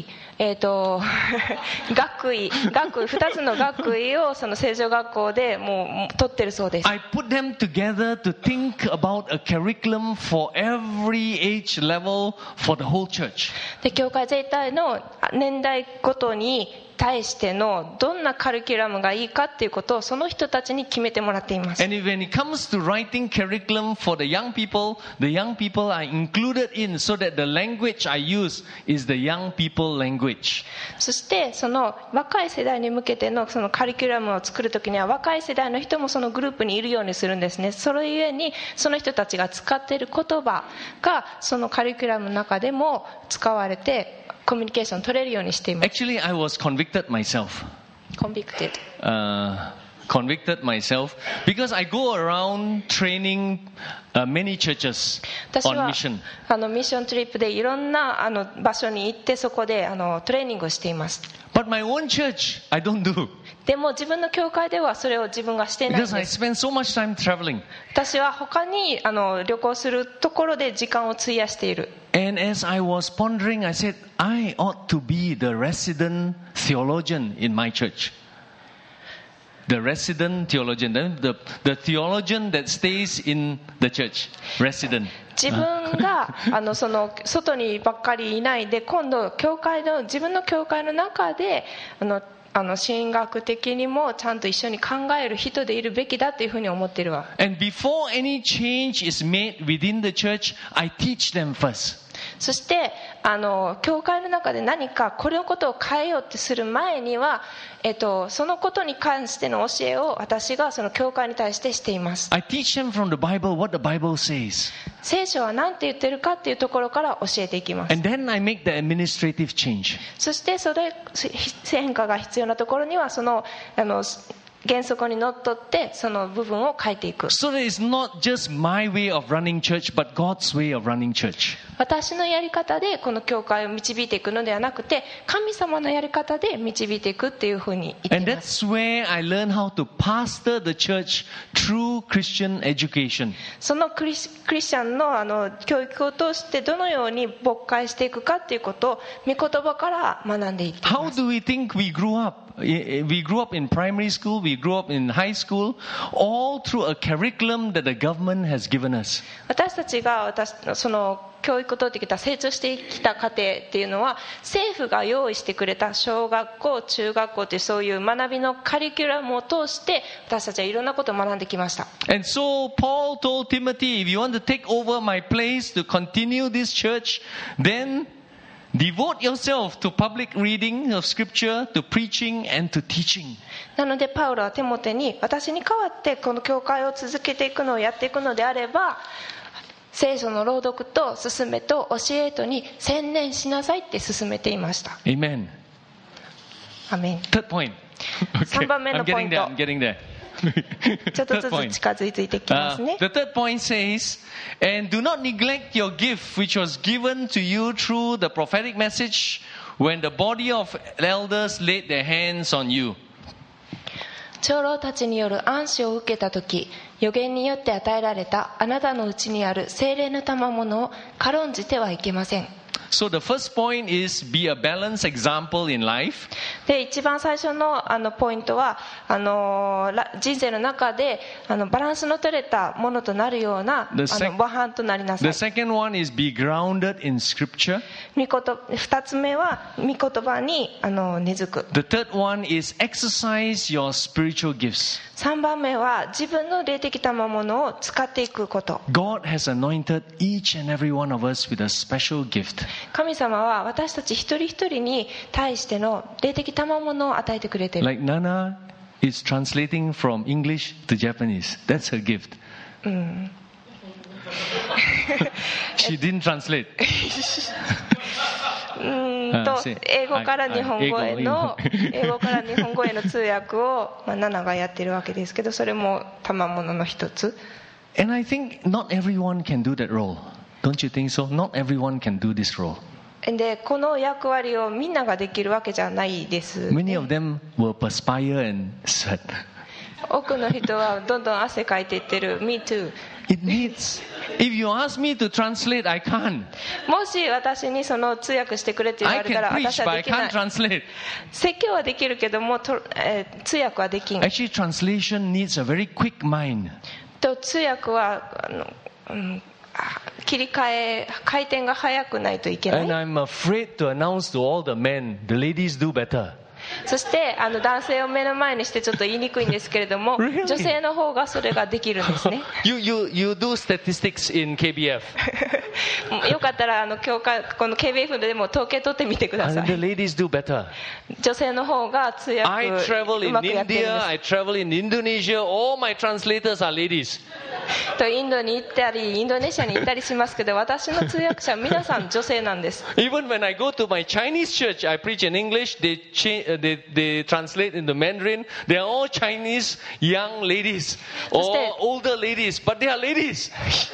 学位2つの学位をその聖書学校でもう取ってるそうです。 I put them together to think about a curriculum for every age level for the whole church. で教会全体の年代ごとに対してのどんなカリキュラムがいいかっていうことをその人たちに決めてもらっています。 And when it comes to writing curriculum for the young people are included in so that the language I use is the young people language. そしてその若い世代に向けてのそのカリキュラムを作るときには若い世代の人もそのグループにいるようにするんですね。それゆえにその人たちが使っている言葉がそのカリキュラムの中でも使われてコミュニケーション取れるようにしています。 Actually, I was convicted myself. Convicted myself because I go around training many churches 私 on は mission. ミッショントリップでいろんな場所に行ってそこでトレーニングをしています。 But my own church, I don't do. でも自分の教会ではそれを自分がしていないん Because I です。 spend so much time traveling. 私は他に旅行するところで時間を費やしている。 And as I was pondering, I said, I ought to be the resident theologian in my church. The resident theologian, the theologian that stays in the church. Resident. 自分がその外にばっかりいないで今度自分の教会の中で神学的にもちゃんと一緒に考える人でいるべきだというふうに思っているわ。 And before any change is made within the church, I teach them first. そして教会の中で何かこれのことを変えようってする前には、そのことに関しての教えを私がその教会に対してしています。 I teach them from the Bible what the Bible says. 聖書は何て言ってるかっていうところから教えていきます。 And then I make the administrative change. そして変化が必要なところにはその原則にのっとってその部分を変えていく。 So that it's not just my way of running church, but God's way of running church. 私のやり方でこの教会を導いていくのではなくて、神様のやり方で導いていくっていうふうに言っ And ています。 that's where I learned how to pastor the church through Christian education. そのクリスチャンの教育を通してどのように牧会していくかっていうことを御言葉から学んでいってい How ます。 do we think we grew up? We grew up in primary school, we grew up in high school, all through a curriculum that the government has given us. 私たちがその教育を取ってきた成長してきた過程っていうのは、政府が用意してくれた小学校中学校というそういう学びのカリキュラムを通して私たちはいろんなことを学んできました。 And so Paul told Timothy, if you want to take over my place to continue this church, then devote yourself to public reading of scripture, to preaching and to teaching. なのでパウロはテモテに、私に代わってこの教会を続けていくのをやっていくのであれば、聖書の朗読と勧めと教えとに専念しなさいって勧めていました。 Amen. アメン。 Third point. 3番目のポイント。 I'm getting there. ちょっとずつ近づいていきますね。 The third point says, and do not neglect your gift which was given to you through the prophetic message when the body of elders laid their hands on you. 長老たちによる暗視を受けた時、預言によって与えられたあなたのうちにある聖霊の賜物を軽んじてはいけません。 So the first point is be a balanced example in life. で、一番最初のポイントは人生の中でバランスの取れたものとなるような模範となりなさ The い。 second one is be grounded in scripture. 2つ目は御言葉に根付く。 The third one is exercise your spiritual gifts. 3番目は自分の霊的賜物を使っていくこと。 God has anointed each and every one of us with a special gift. 神様は私たち一人一人に対しての霊的賜物を与えてくれている。 Like Nana is translating from English to Japanese. That's her gift. She didn't translate. 英語から日本語への通訳をナナがやってるわけですけど、それも賜物の一つ。 And I think not everyone can do that role. Don't you think so? Not everyone can do this role. で、この役割をみんなができるわけじゃないです。 Many of them will perspire and sweat. 多くの人はどんどん汗かいていってる。 Me too. It needs. If you ask me to translate, I can't. もし私にその通訳してくれって言わ I れたら can 私 preach, は but で I きな can't い。 translate. 説教はできるけども通訳はできない。 Actually, translation needs a very quick mind. と通訳は切り替え回転が早くないといけない。 And I'm afraid to announce to all the men, the ladies do better. そして男性を目の前にしてちょっと言いにくいんですけれども、 Really? 女性の方がそれができるんですね。 You do statistics in KBF. よかったらこの KBF でも統計取ってみてくださ And the い。 ladies do better. 女性の方が通訳 I travel う in まくやってるんで India, す。 I travel in Indonesia, all my translators are ladies. とインドに行ったりインドネシアに行ったりしますけど、私の通訳者は皆さん女性なんです。 Even when I go to my Chinese church, I preach in English, they translate into Mandarin. They are all Chinese young ladies or older ladies, but they are ladies.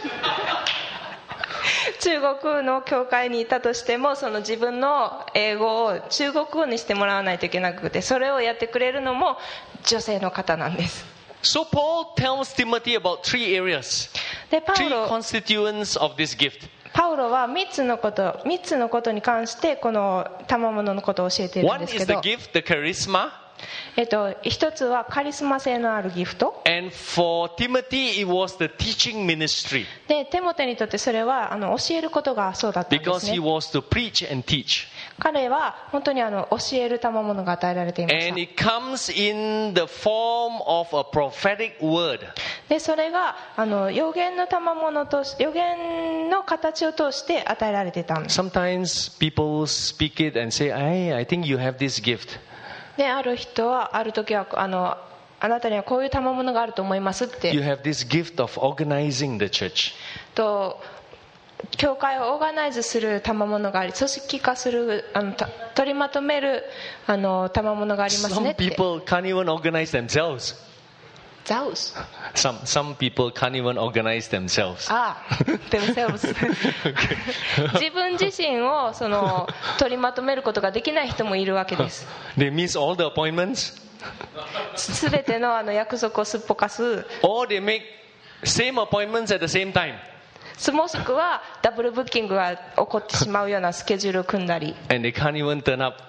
中国の教会にいたとしても、その自分の英語を中国語にしてもらわないといけなくて、それをやってくれるのも女性の方なんです。 So Paul tells Timothy about three areas, でパ three ウロ constituents of this gift. は3つのことに関してこの賜物のことを教えているん One です is け the ど、 gift, the charisma. 一つはカリスマ性のあるギフト And for Timothy, it was the teaching ministry で、テモテにとってそれは教えることがそうだったんで because す he ね。 was to preach and teach. 彼は本当に教える賜物が与えられていまし And た。 it comes in the form of a prophetic word. で、それが預言の賜物として預言の形を通して与えられていたんです。 Sometimes people speak it and say, I think you have this gift. で、ある人はある時はあなたにはこういう賜物があると思いますっ You て have this gift of organizing the church. と教会をオーガナイズする賜物があり、組織化する取りまとめる賜物がありますね Some って。 people can't even organize themselves. ザウス Some people can't even organize themselves. themselves 自分自身を取りまとめることができない人もいるわけです。 They miss all the appointments, すべての約束をすっぽかす、 or they make same appointments at the same time, もしくはダブルブッキングが起こってしまうようなスケジュールを組んだり and they can't even turn up.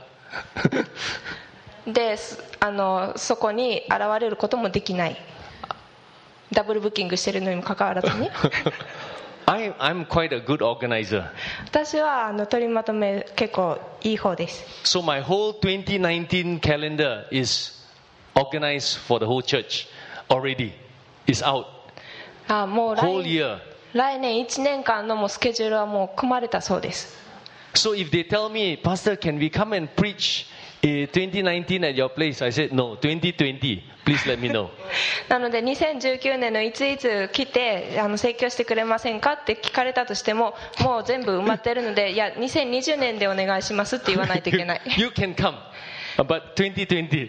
で、そこに現れることもできない。ダブルブッキングしてるのにもかかわらずに I'm quite a good organizer. 私は取りまとめ結構いい方です。 So my whole 2019 calendar is organized for the whole church already. It's out. もう Whole year. 来年1年間のもうスケジュールはもう組まれたそうです。 So if they tell me, Pastor, can we come and preach 2019 at your place? I said, no, 2020. Please let me know. なので2019年のいついつ来て説教してくれませんかって聞かれたとしても、もう全部埋まってるので、いや2020年でお願いしますって言わないといけない。 You can come, but 2020.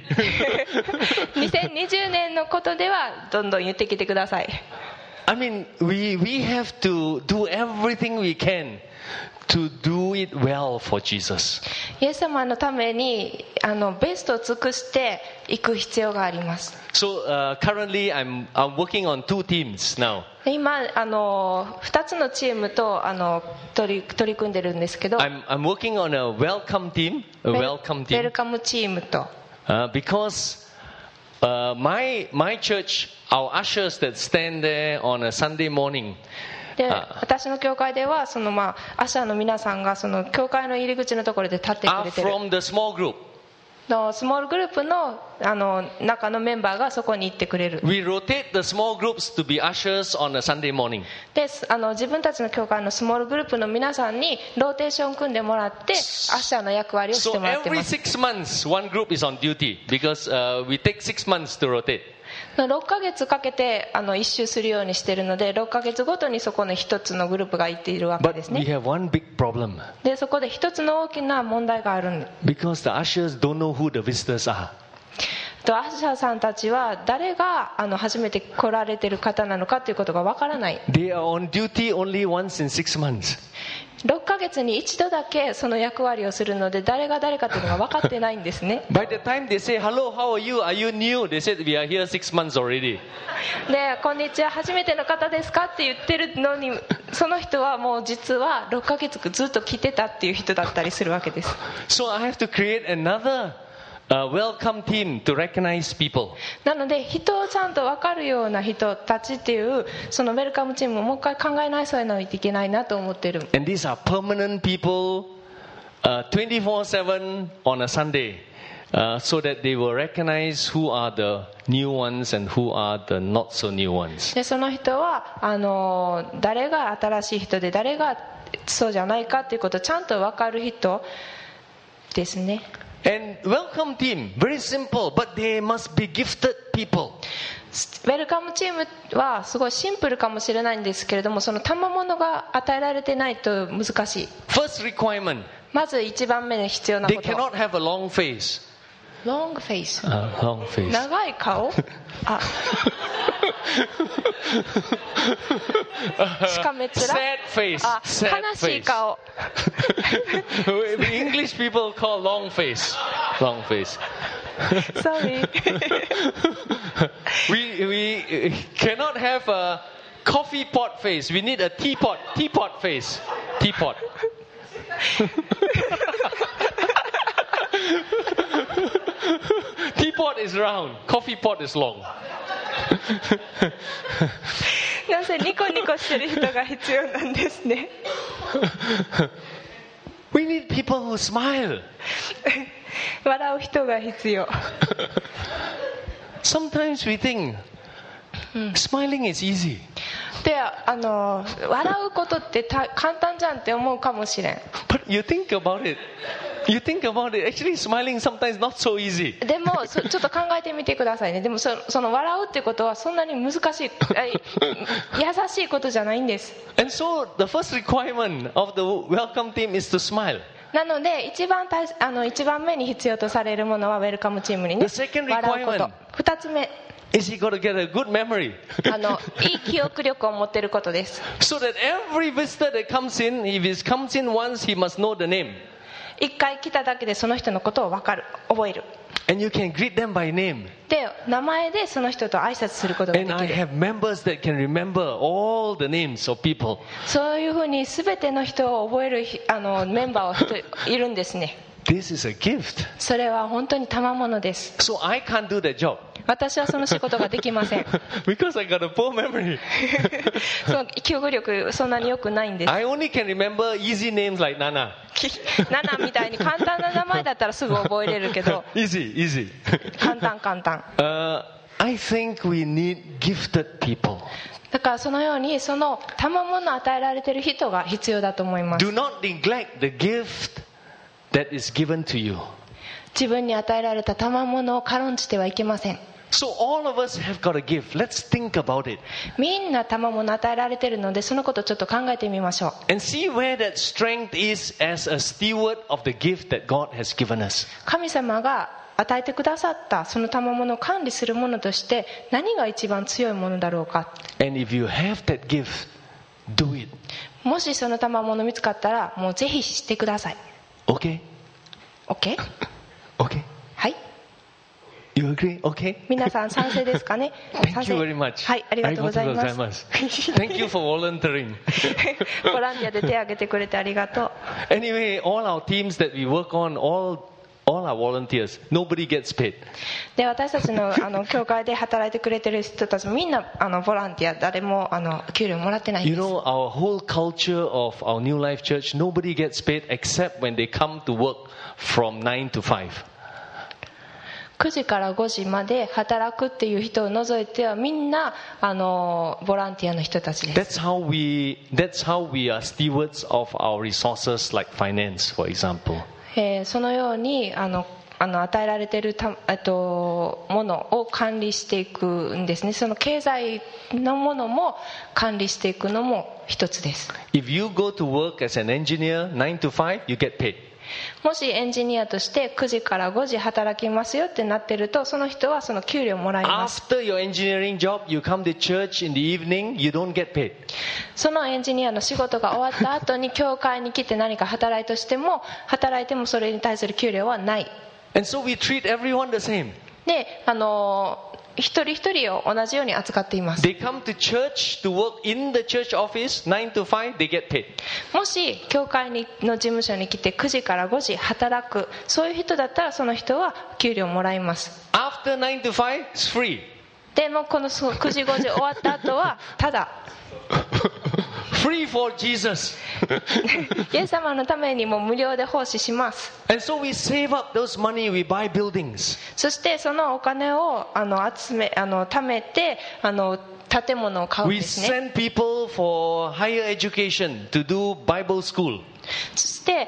2020年のことではどんどん言ってきてください。 I mean, we have to do everything we can to do it well for Jesus. イエス様のためにベストを尽くしていく必要があります。 So currently I'm working on 2 teams now. 今2つのチームと取り組んでるんですけど、 I'm working on a welcome team, ウェルカムチームと、 because my church, our ushers that stand there on a Sunday morning, で私の教会ではアシャーの皆さんが教会の入り口のところで立ってく are れてる from the small group. スモールグループの中のメンバーがそこに行ってくれる。 We rotate the small groups to be ushers on a Sunday morning. で自分たちの教会のスモールグループの皆さんにローテーション組んでもらってアッシャーの役割をして So もらって every ます。 6 months, one group is on duty because we take 6 months to rotate. 6ヶ月かけて一周するようにしているので、6ヶ月ごとにそこの一つのグループが行っているわけ But です we ね。 have one big problem でそこで一つの大きな問題があるんです。 because the ushers don't know who the visitors are. アッシャーさんたちは誰が初めて来られている方なのかということがわからない。 They are on duty only once in 6 months. 6ヶ月に一度だけその役割をするので、誰が誰かというのが分かってないんですね。 By the time they say, hello, how are you? Are you new? They said, we are here 6 months already. でこんにちは、初めての方ですかって言ってるのに、その人はもう実は6ヶ月ずっと来てたっていう人だったりするわけです。 So I have to create another welcome team to recognize people. なので人をちゃんと分かるような人たちっていうそのウェルカムチームをもう一回考え直さないといけないなと思ってる。 And these are permanent people 24/7 on a Sunday so that they will recognize who are the new ones and who are the not so new ones. でその人は誰が新しい人で誰がそうじゃないかっていうことをちゃんと分かる人ですね。 And welcome team, very simple, but they must be gifted people. ウェルカムチームはすごいシンプルかもしれないんですけれども、その賜物が与えられてないと難しい。 First requirement, まず一番目に必要な they こと、 cannot have a long face. ロングフェイス、 Long face. 長い顔しかめっ面 Sad face. 悲 Sad しい face. 顔 English people call long face. Long face. Sorry We cannot have a coffee pot face. We need a teapot face. Teapot. Teapot is round. Coffee pot is long. なぜニコニコしてる人が必要なんですね。 We need people who smile. 笑う人が必要。 Sometimes we think smiling is easy. で笑うことって簡単じゃんって思うかもしれん。 But you think about it. You think about it, actually smiling sometimes not so easy. でもちょっと考えてみてくださいね。でもその笑うってことはそんなに難しい優しいことじゃないんです。 And so the first requirement of the welcome team is to smile. なので一番目に必要とされるものはウェルカムチームにね The second 笑うこと。 requirement 2つ目 is he got to get a good memory. いい記憶力を持っていることです。 So that every visitor that comes in, if he comes in once, he must know the name. 一回来ただけでその人のことを覚える。 And you can greet them by name. で名前でその人と挨拶することがで And き I る。 have members that can remember all the names of people. そういうふうに全ての人を覚えるメンバーがいるんですね。 This is a gift. それは本当に賜物です。 So I can't do that job. 私はその仕事ができません。 Because I got a poor memory. その記憶力そんなに良くないんです。 I only can remember easy names like Nana. ナナみたいに簡単な名前だったらすぐ覚えれるけど Easy. 簡単。 I think we need gifted people. だからそのようにその賜物を与えられている人が必要だと思います。 Do not neglect the gift that is given to you. 自分に与えられた賜物を軽んじてはいけません。 So all of us have got a gift. Let's think about it. みんな賜物を与えられているのでそのことをちょっと考えてみましょう。 And see where that strength is as a steward of the gift that God has given us. 神様が与えてくださったその賜物を管理するものとして何が一番強いものだろうか。 And if you have that gift, do it. もしその賜物見つかったらもうぜひしてください。 Okay? OK? Okay? はい。 You agree? Okay? 皆さん賛成ですかね。 Thank you very much. はい、ありがとうございます Thank you for volunteering. ボランティアで手を挙げてくれてありがとう。 Anyway, all our teams that we work on, all our volunteers, nobody gets paid. で私たちの教会で働いてくれてる人たちみんなボランティア誰も給料もらってないん You です。 know, our whole culture of our New Life Church, nobody gets paid except when they come to work from 9 to 5. 9時から5時まで働くっていう人を除いてはみんなボランティアの人たちです。 That's how we are stewards of our resources like finance, for example. そのように与えられているものを管理していくんですね。その経済のものも管理していくのも一つです。 If you go to work as an engineer 9 to 5, you get paid. もしエンジニアとして9時から5時働きますよってなってるとその人はその給料もらいます。 After your engineering job, you come to church in the evening, you don't get paid. そのエンジニアの仕事が終わった後に教会に来て何か働いてもそれに対する給料はない。 And so we treat everyone the same. で一人一人を同じように扱っています。 They come to church to work in the church office 9 to 5, they get paid. もし教会の事務所に来て9時から5時働くそういう人だったらその人は給料もらいます。 After 9 to 5, it's free. でもこの9時5時終わった後はただ Free for Jesus. イエス様のためにも無料で奉仕します。 And so we save up those money, we buy buildings. そしてそのお金を貯めて建物を買うん We ですね。 send people for higher education to do Bible school. そして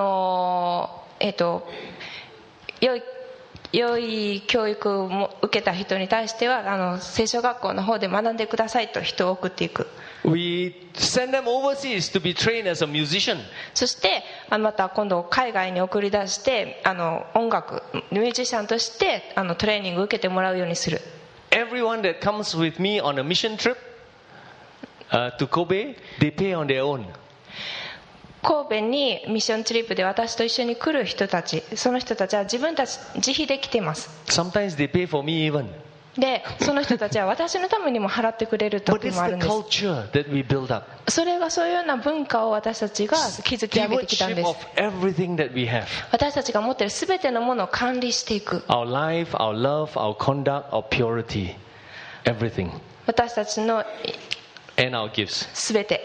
良い教育を受けた人に対しては聖書学校の方で学んでくださいと人を送っていく。 We send them overseas to be trained as a musician. そしてまた今度海外に送り出して音楽ミュージシャンとしてトレーニングを受けてもらうようにする。 Everyone that comes with me on a mission trip to Kobe, they pay on their own. 神戸にミッショントリップで私と一緒に来る人たちその人たちは自分たち自費で来ています。 Sometimes they pay for me even. でその人たちは私のためにも払ってくれる But 時 it's もある the んです。 culture that we build up. それがそういうような文化を私たちが築き上げてきたんで Stewardship す。 of everything that we have. 私たちが持っている全てのものを管理していく。 Our life, our love, our conduct, our purity. Everything. 私たちの And our gifts. 全て。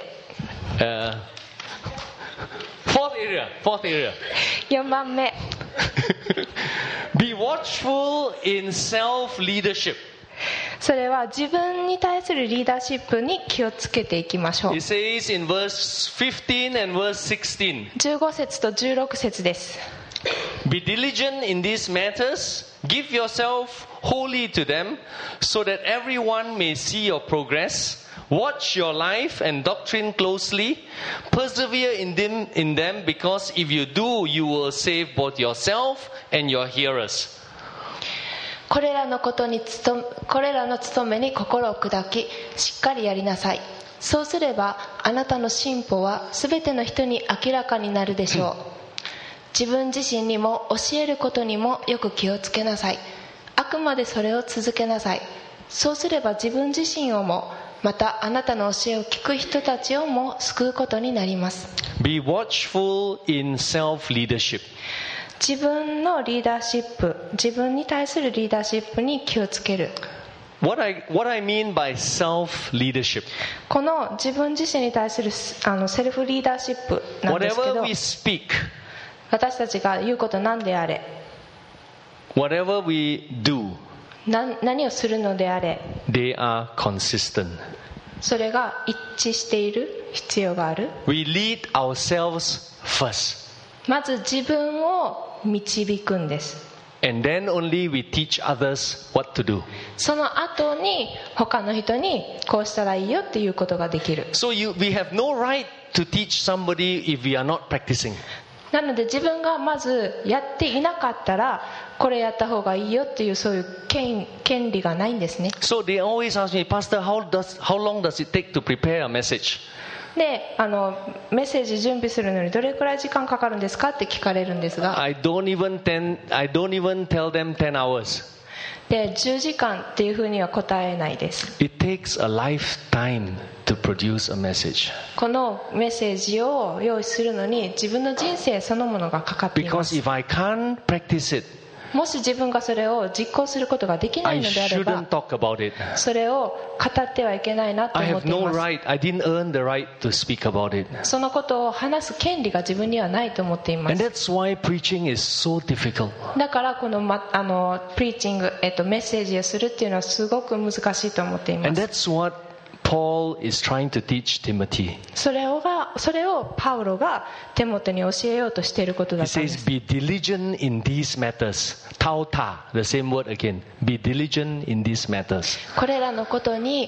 Fourth area. 4番目 Be watchful in self-leadership. それは自分に対するリーダーシップに気をつけていきましょう。 It says in verse 15 and verse 16. 15節と16節です。 Be diligent in these matters. Give yourself wholly to them, so that everyone may see your progress. Watch your life and doctrine closely. Persevere in them, because if you do, you will save both yourself and your hearers. これらの務めに心を砕き、しっかりやりなさい。そうすればあなたの進歩はすべての人に明らかになるでしょう。自分自身にも教えることにもよく気をつけなさい。あくまでそれを続けなさい。そうすれば自分自身をも、またあなたの教えを聞く人たちをも救うことになります。 Be watchful in self-leadership. 自分のリーダーシップ、自分に対するリーダーシップに気をつける。 What I mean by self-leadership. この自分自身に対するセルフリーダーシップなんですけ Whatever ど、 we speak, 私たちが言うこと何であれ、 whatever we do, 何をするのであれ、 they are consistent. それが一致している必要がある。 We lead ourselves first. まず自分を導くんです。 And then only we teach others what to do. その後に他の人にこうしたらいいよっていうことができる。 So we have no right to teach somebody if we are not practicing. なので自分がまずやっていなかったらこれやった方がいいよっていうそういう権利がないんですね。 So they always ask me, Pastor, how long does it take to prepare a message? でメッセージ準備するのにどれくらい時間かかるんですかって聞かれるんですが、 I don't even tell them 10 hours. で10時間っていうふうには答えないです。 It takes a lifetime to produce a message. このメッセージを用意するのに自分の人生そのものがかかっていま Because す。 if I can't practice it, もし自分がそれを実行することができな I いのであれば shouldn't talk about it. それを語ってはいけないなと I 思っ have てい no ます。 right. I didn't earn the right to speak about it. そのことを話す権利が自分にはないと思っていま And す。 that's why preaching is so difficult. だからこの、プリーチング、メッセージをするっていうのはすごく難しいと思っていま And す。 that's what Paul is trying to teach Timothy. それをパウロがテモテに教えようとしていることだ He ったんで says, す。 be diligent in these matters. Tauta, the same word again. Be diligent in these matters. これらのことに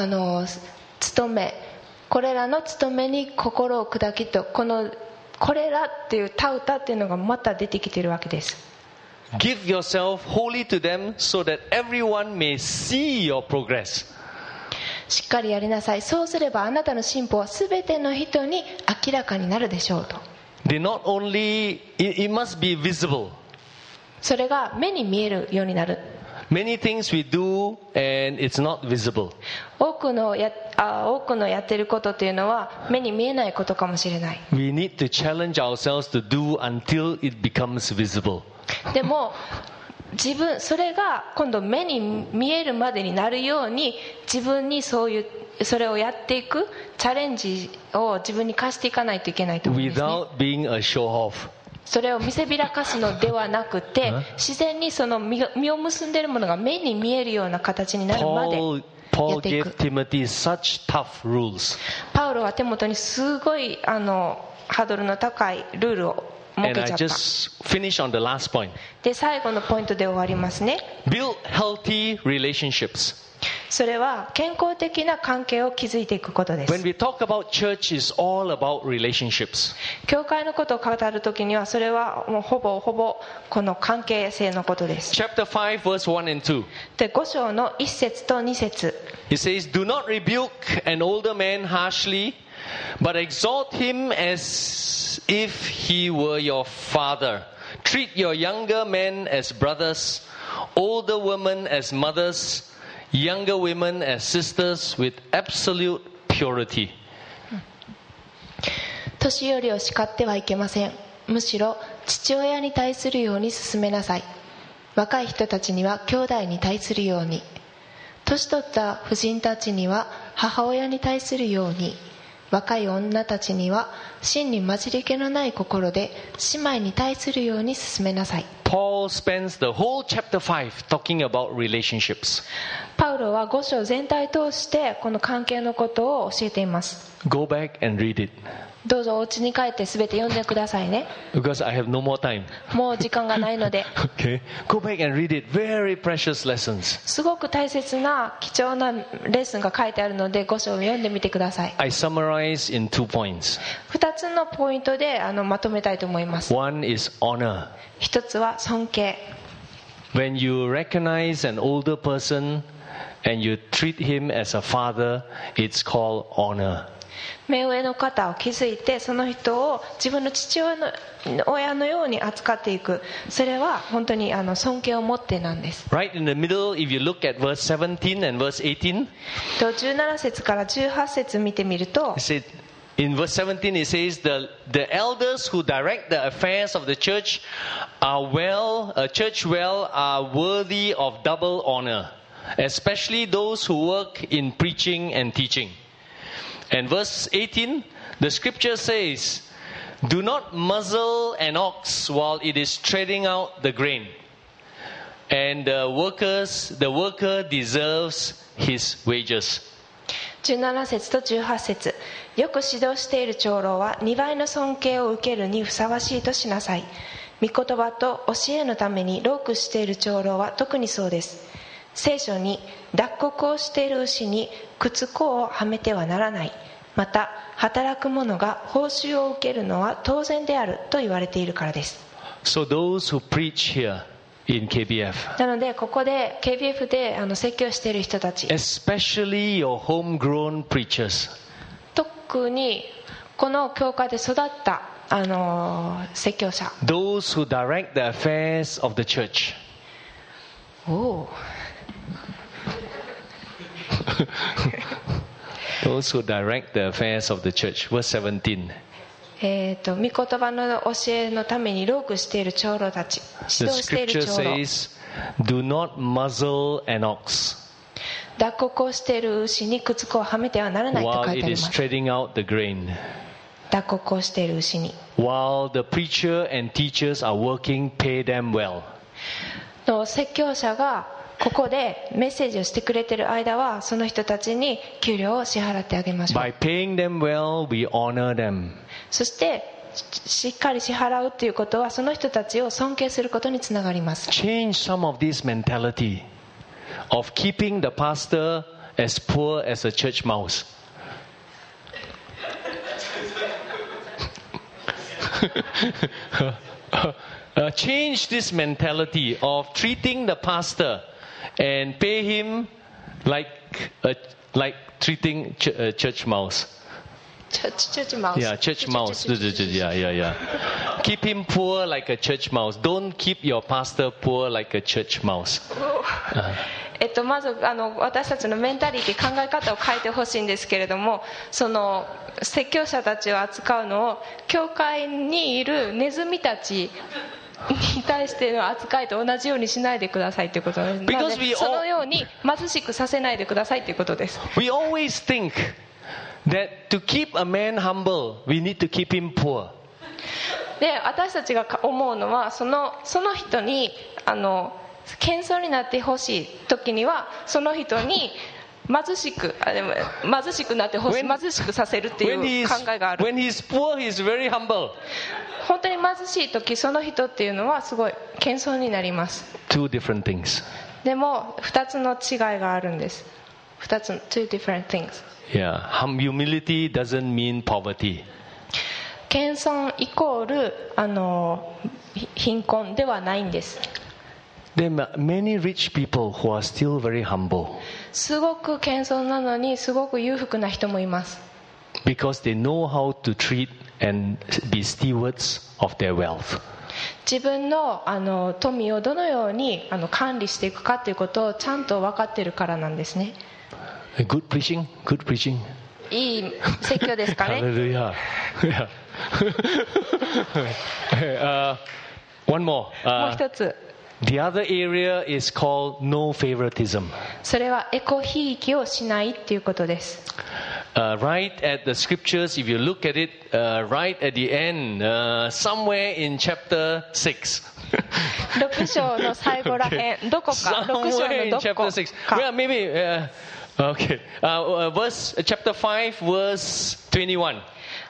これらの務めに心を砕きと、これらっていうタウタっていうのがまた出てきているわけです。 Give yourself wholly to them, so that everyone may see your progress. しっかりやりなさい。そうすればあなたの進歩はすべての人に明らかになるでしょうと。 They not only, it must be visible. それが目に見えるようになる。 Many things we do and it's not visible. 多くのやっていることっていうのは目に見えないことかもしれない。 We need to challenge ourselves to do until it becomes visible. でもそれが今度目に見えるまでになるように自分にそれをやっていくチャレンジを自分に課していかないといけないと思うんですね。 Without being a show-off. それを見せびらかすのではなくて、自然にその実を結んでいるものが目に見えるような形になるまでや Paul っていく。 gave Timothy such tough rules. パウロは手元にすごいハードルの高いルールを設 And けちゃ I った。 just finish on the last point. で最後のポイントで終わりますね。 Build healthy relationships. それは健康的な関係を築いていくことです。 When we talk about church, it's all about relationships. 教会のことを語るときにはそれはもうほぼこの関係性のことです。 Chapter 5, verse 1 and 2. で5章の1節と2節、 It says, Do not rebuke an older man harshly, but exhort him as if he were your father. Treat your younger men as brothers, older women as mothers, younger women as sisters with absolute purity. 年寄りを叱ってはいけません。むしろ父親に対するように進めなさい。若い人たちには兄弟に対するように、年取った婦人たちには母親に対するように、若い女たちには真に混じり気のない心で姉妹に対するように進めなさい。 Paul spends the whole chapter 5 talking about relationships. パウロは5章全体通してこの関係のことを教えています。 Go back and read it. どうぞお家に帰って全て読んでくださいね。 because I have no more time. もう時間がないので。 Okay, go back and read it. Very precious lessons. すごく大切な貴重なレッスンが書いてあるので、5章を読んでみてください。 I summarize in 2 points. 2つのポイントでまとめたいと思います。 One is honor. 1つは尊敬。 When you recognize an older person and you treat him as a father, it's called honor. 目上の方を気づいて、その人を自分の父親のように扱っていく、それは本当に尊敬を持ってなんです。 Right in the middle, if you look at verse 17 and verse 18, 17節から18節見てみると、 it said, in verse 17 it says, the elders who direct the affairs of the church are worthy of double honor, especially those who work in preaching and teaching. And verse 18, the scripture says, do not muzzle an ox while it is treading out the grain. And the worker deserves his wages. 17節と18節、よく指導している長老は2倍の尊敬を受けるにふさわしいとしなさい。御言葉と教えのために労苦している長老は特にそうです。聖書に脱穀をしている牛に靴甲をはめてはならない、また働く者が報酬を受けるのは当然であると言われているからです。 So those who preach here in KBF, なのでここで KBF で説教している人たち、 especially your homegrown preachers, 特にこの教会で育った説教者、 those who direct the affairs of the church, おー those who direct the affairs of the church. Verse 17. 御言葉の教えのために労苦している長老たち、 The 指導している scripture 長老、 says, do not muzzle an ox 脱穀をしている牛に靴甲をはめてはならないと while 書いて it あり is ます。 treading out the grain, 脱穀をしている牛に、 while the preacher and teachers are working, pay them well. 説教者がここでメッセージをしてくれている間は、その人たちに給料を支払ってあげましょう。 By paying them well, we honor them. そしてしっかり支払うということは、その人たちを尊敬することにつながります。 Change some of this mentality of keeping the pastor as poor as a church mouse. Change this mentality of treating the pastor and pay him like treating church mouse. チュチマウス。 Yeah, church mouse. Yeah. Keep him poor like a church mouse. Don't keep your pastor poor like a church mouse. まず私たちのメンタリティ、考え方を変えてほしいんですけれども、その説教者たちを扱うのを教会にいるネズミたちに対しての扱いと同じようにしないでくださいということです。なのでそのように貧しくさせないでくださいということです。 We always think that to keep a man humble, we need to keep him poor. で、私たちが思うのは、その人に謙遜になってほしい時には、その人に貧しくなってほしい、貧しくさせるっていう考えがある。 When he's poor, he's very humble. 本当に貧しい時、その人っていうのはすごい謙遜になります。 Two different things. でも2つの違いがあるんです。two different things. Yeah, humility doesn't mean poverty. 謙遜イコール貧困ではないんです。 There are many rich people who are still very humble すごく謙遜なのにすごく裕福な人もいます。 because they know how to treat and be stewards of their wealth. 自分の富をどのように管理していくかということをちゃんと分かっているからなんですね。 Good preaching, good preaching. いい説教ですかね。 Hallelujah. Yeah. One more. もう一つ、 The other area is called no favoritism. それはエコひいきをしないっていうことです。 Right at the scriptures, if you look at it, right at the end, somewhere in chapter 6. 6章の最後らへん、どこか、6章 Somewhere の in どこ chapter 6. か。 Well, maybe, okay. Chapter 5, verse 21.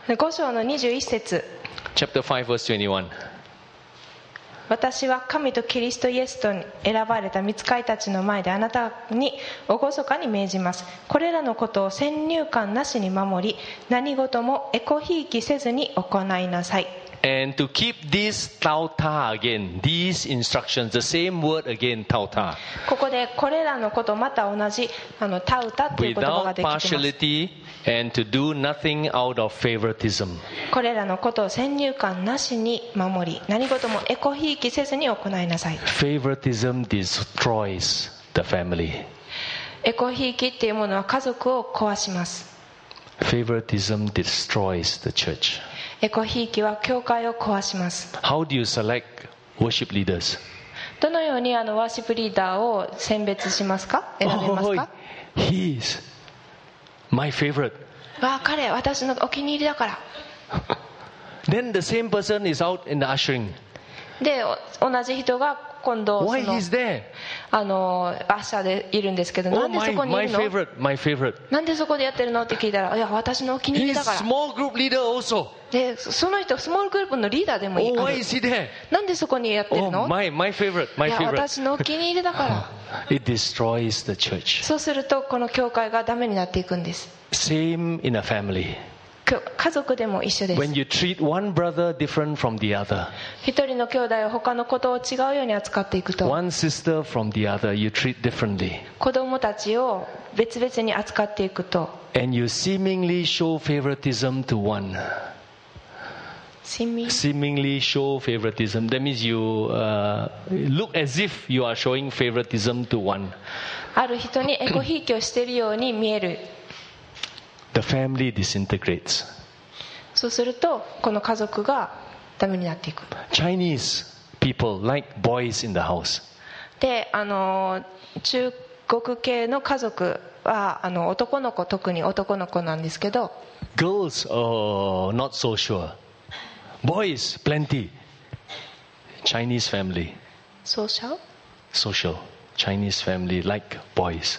5章の21節、 Chapter 5, verse 21. 私は神とキリストイエスと選ばれた御使いたちの前であなたに厳かに命じます。これらのことを先入観なしに守り、何事もエコひいきせずに行いなさい。 And to keep this tauta again, these instructions, the same word again, tauta, ここでこれらのことまた同じタウタという言葉が without できています。 partiality and to do nothing out of favoritism. これらのことを先入観なしに守り、何事もエコひいきせずに行いなさい。 Favoritism destroys the family. エコひいきっていうものは家族を壊します。 Favoritism destroys the church. エコひいきは教会を壊します。 How do you select worship leaders? どのようにワーシップリーダーを選別しますか、選べますか。 he is my favorite. わあ、彼私のお気に入りだから。 Then the same person is out in the ushering. で同じ人が今度 Why he's there? アッシャーでいるんですけど、な Oh, んでそこにい my るの、 favorite. なんでそこでやってるのって聞いたら、いや私のお気に入り He's だから。 small group leader also. でその人スモールグループのリーダーでもいい。 Oh, あ why る is he there? なんでそこにやってる Oh, の、 my favorite, いや favorite. 私のお気に入りだから。 It destroys the church. そうするとこの教会がダメになっていくんです。 Same in a family. 家族でも一緒です。 When you treat one brother different from the other, 一人の兄弟を他の子と違うように扱っていくと、 one sister from the other, you treat differently. 子供たちを別々に扱っていくと、 And you seemingly show favoritism to one. seemingly show favoritism. That means you look as if you are showing favoritism to one. ある人にエコひいきをしているように見える。 The family disintegrates. そうするとこの家族がダメになっていく。 Chinese people like boys in the house. で中国系の家族は男の子、特に男の子なんですけど、 Girls, not so sure. Boys, plenty. Chinese family. social Chinese family like boys.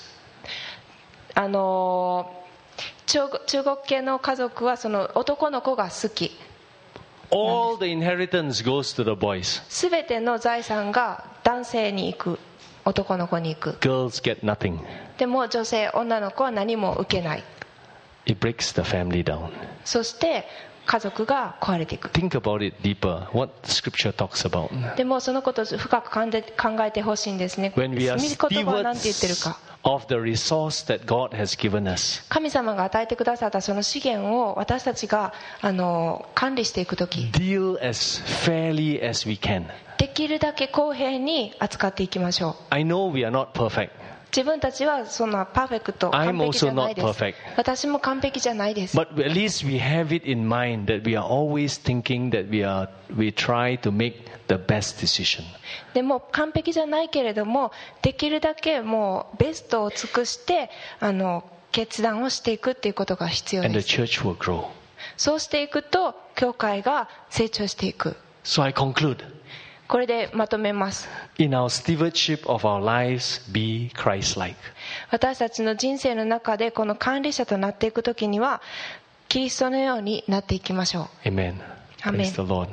中国系の家族はその男の子が好き。 All the inheritance goes to the boys. すべての財産が男性に行く、男の子に行く。 Girls get nothing. でも女性、女の子は何も受けない。 It breaks the family down. そして家族が壊れていく。 Think about it deeper. What Scripture talks about. でもそのことを深く考えてほしいんですね。 When we are 御言葉は何て言ってるか。 stewards of the resource that God has given us, 神様が与えてくださったその資源を私たちが管理していくとき、 deal as fairly as we can. できるだけ公平に扱っていきましょう。 I know we are not perfect. 自分たちはそんなパーフェクト、 I'm 完璧じゃないで also not す perfect. 私も完璧じゃないです。 But at least we have it in mind that we are always thinking that we try to make the best decision. でも完璧じゃないけれども、できるだけもうベストを尽くして決断をしていくっていうことが必要 And で the す。 church will grow. そうしていくと教会が成長していく。 So I conclude. これでまとめます。 In our stewardship of our lives, be Christ-like. 私たちの人生の中でこの管理者となっていくときにはキリストのようになっていきましょう。 Amen. Amen. Praise the Lord.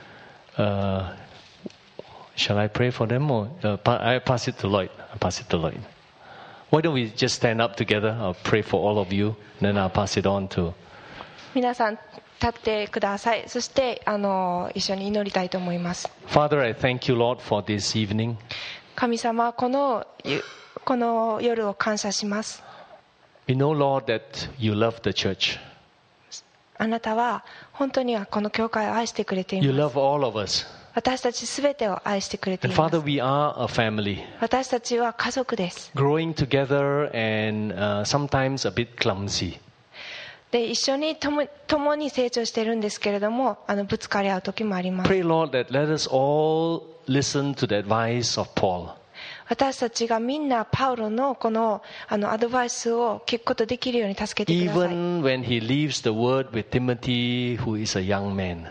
Shall I pray for them or I pass it to Lloyd? Why don't we just stand up together? I'll pray for all of you, then I'll pass it on to. 皆さん立ってください。そして一緒に祈りたいと思います。 Father, I thank you, Lord, for this evening. 神様、この夜を感謝します。 We know, Lord, that you love the church. あなたは本当にはこの教会を愛してくれてい You ます。 love all of us. 私たちすべてを愛してくれてい And ます。 Father, we are a family, 私たちは家族です。 growing together and sometimes a bit clumsy. で一緒に共に成長しているんですけれども、ぶつかり合う時もあります。 Pray, Lord, that let us all listen to the advice of Paul. 私たちがみんなパウロのこのアドバイスを聞くことできるように助けてください。 Even when he leaves the word with Timothy, who is a young man.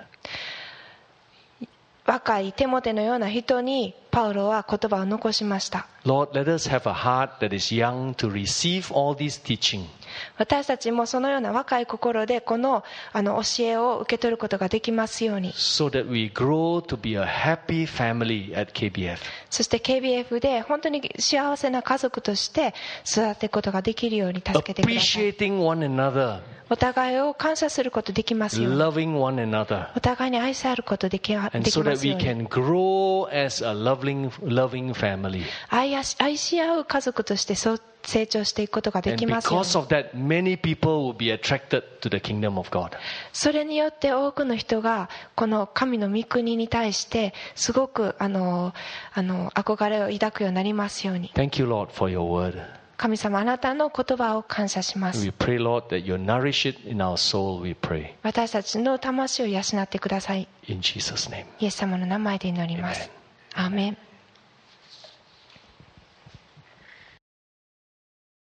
若いテモテのような人にパウロは言葉を残しました。 Lord, let us have a heart that is young to receive all this teaching. 私たちもそのような若い心でこの教えを受け取ることができますように。 So that we grow to be a happy family at KBF. そして KBF で本当に幸せな家族として育てることができるように助けてください。 Appreciating one another. お互いを感謝することできますように。 Loving one another. お互いに愛し合うことできますよ And so う that we に。 can grow as a loving family. 愛し合う家族として成長していくことがで And きますよう because に。 of that, many people will be attracted to the kingdom of God. それによって多くの人がこの神の御国に対してすごく憧れを抱くようになりますように。 Thank you, Lord, for your word. 神様、あなたの言葉を感謝しま We す。 pray, Lord, that you nourish it in our soul, we pray. 私たちの魂を養ってください。 In Jesus' name. イエス様の名前で祈ります。アーメン。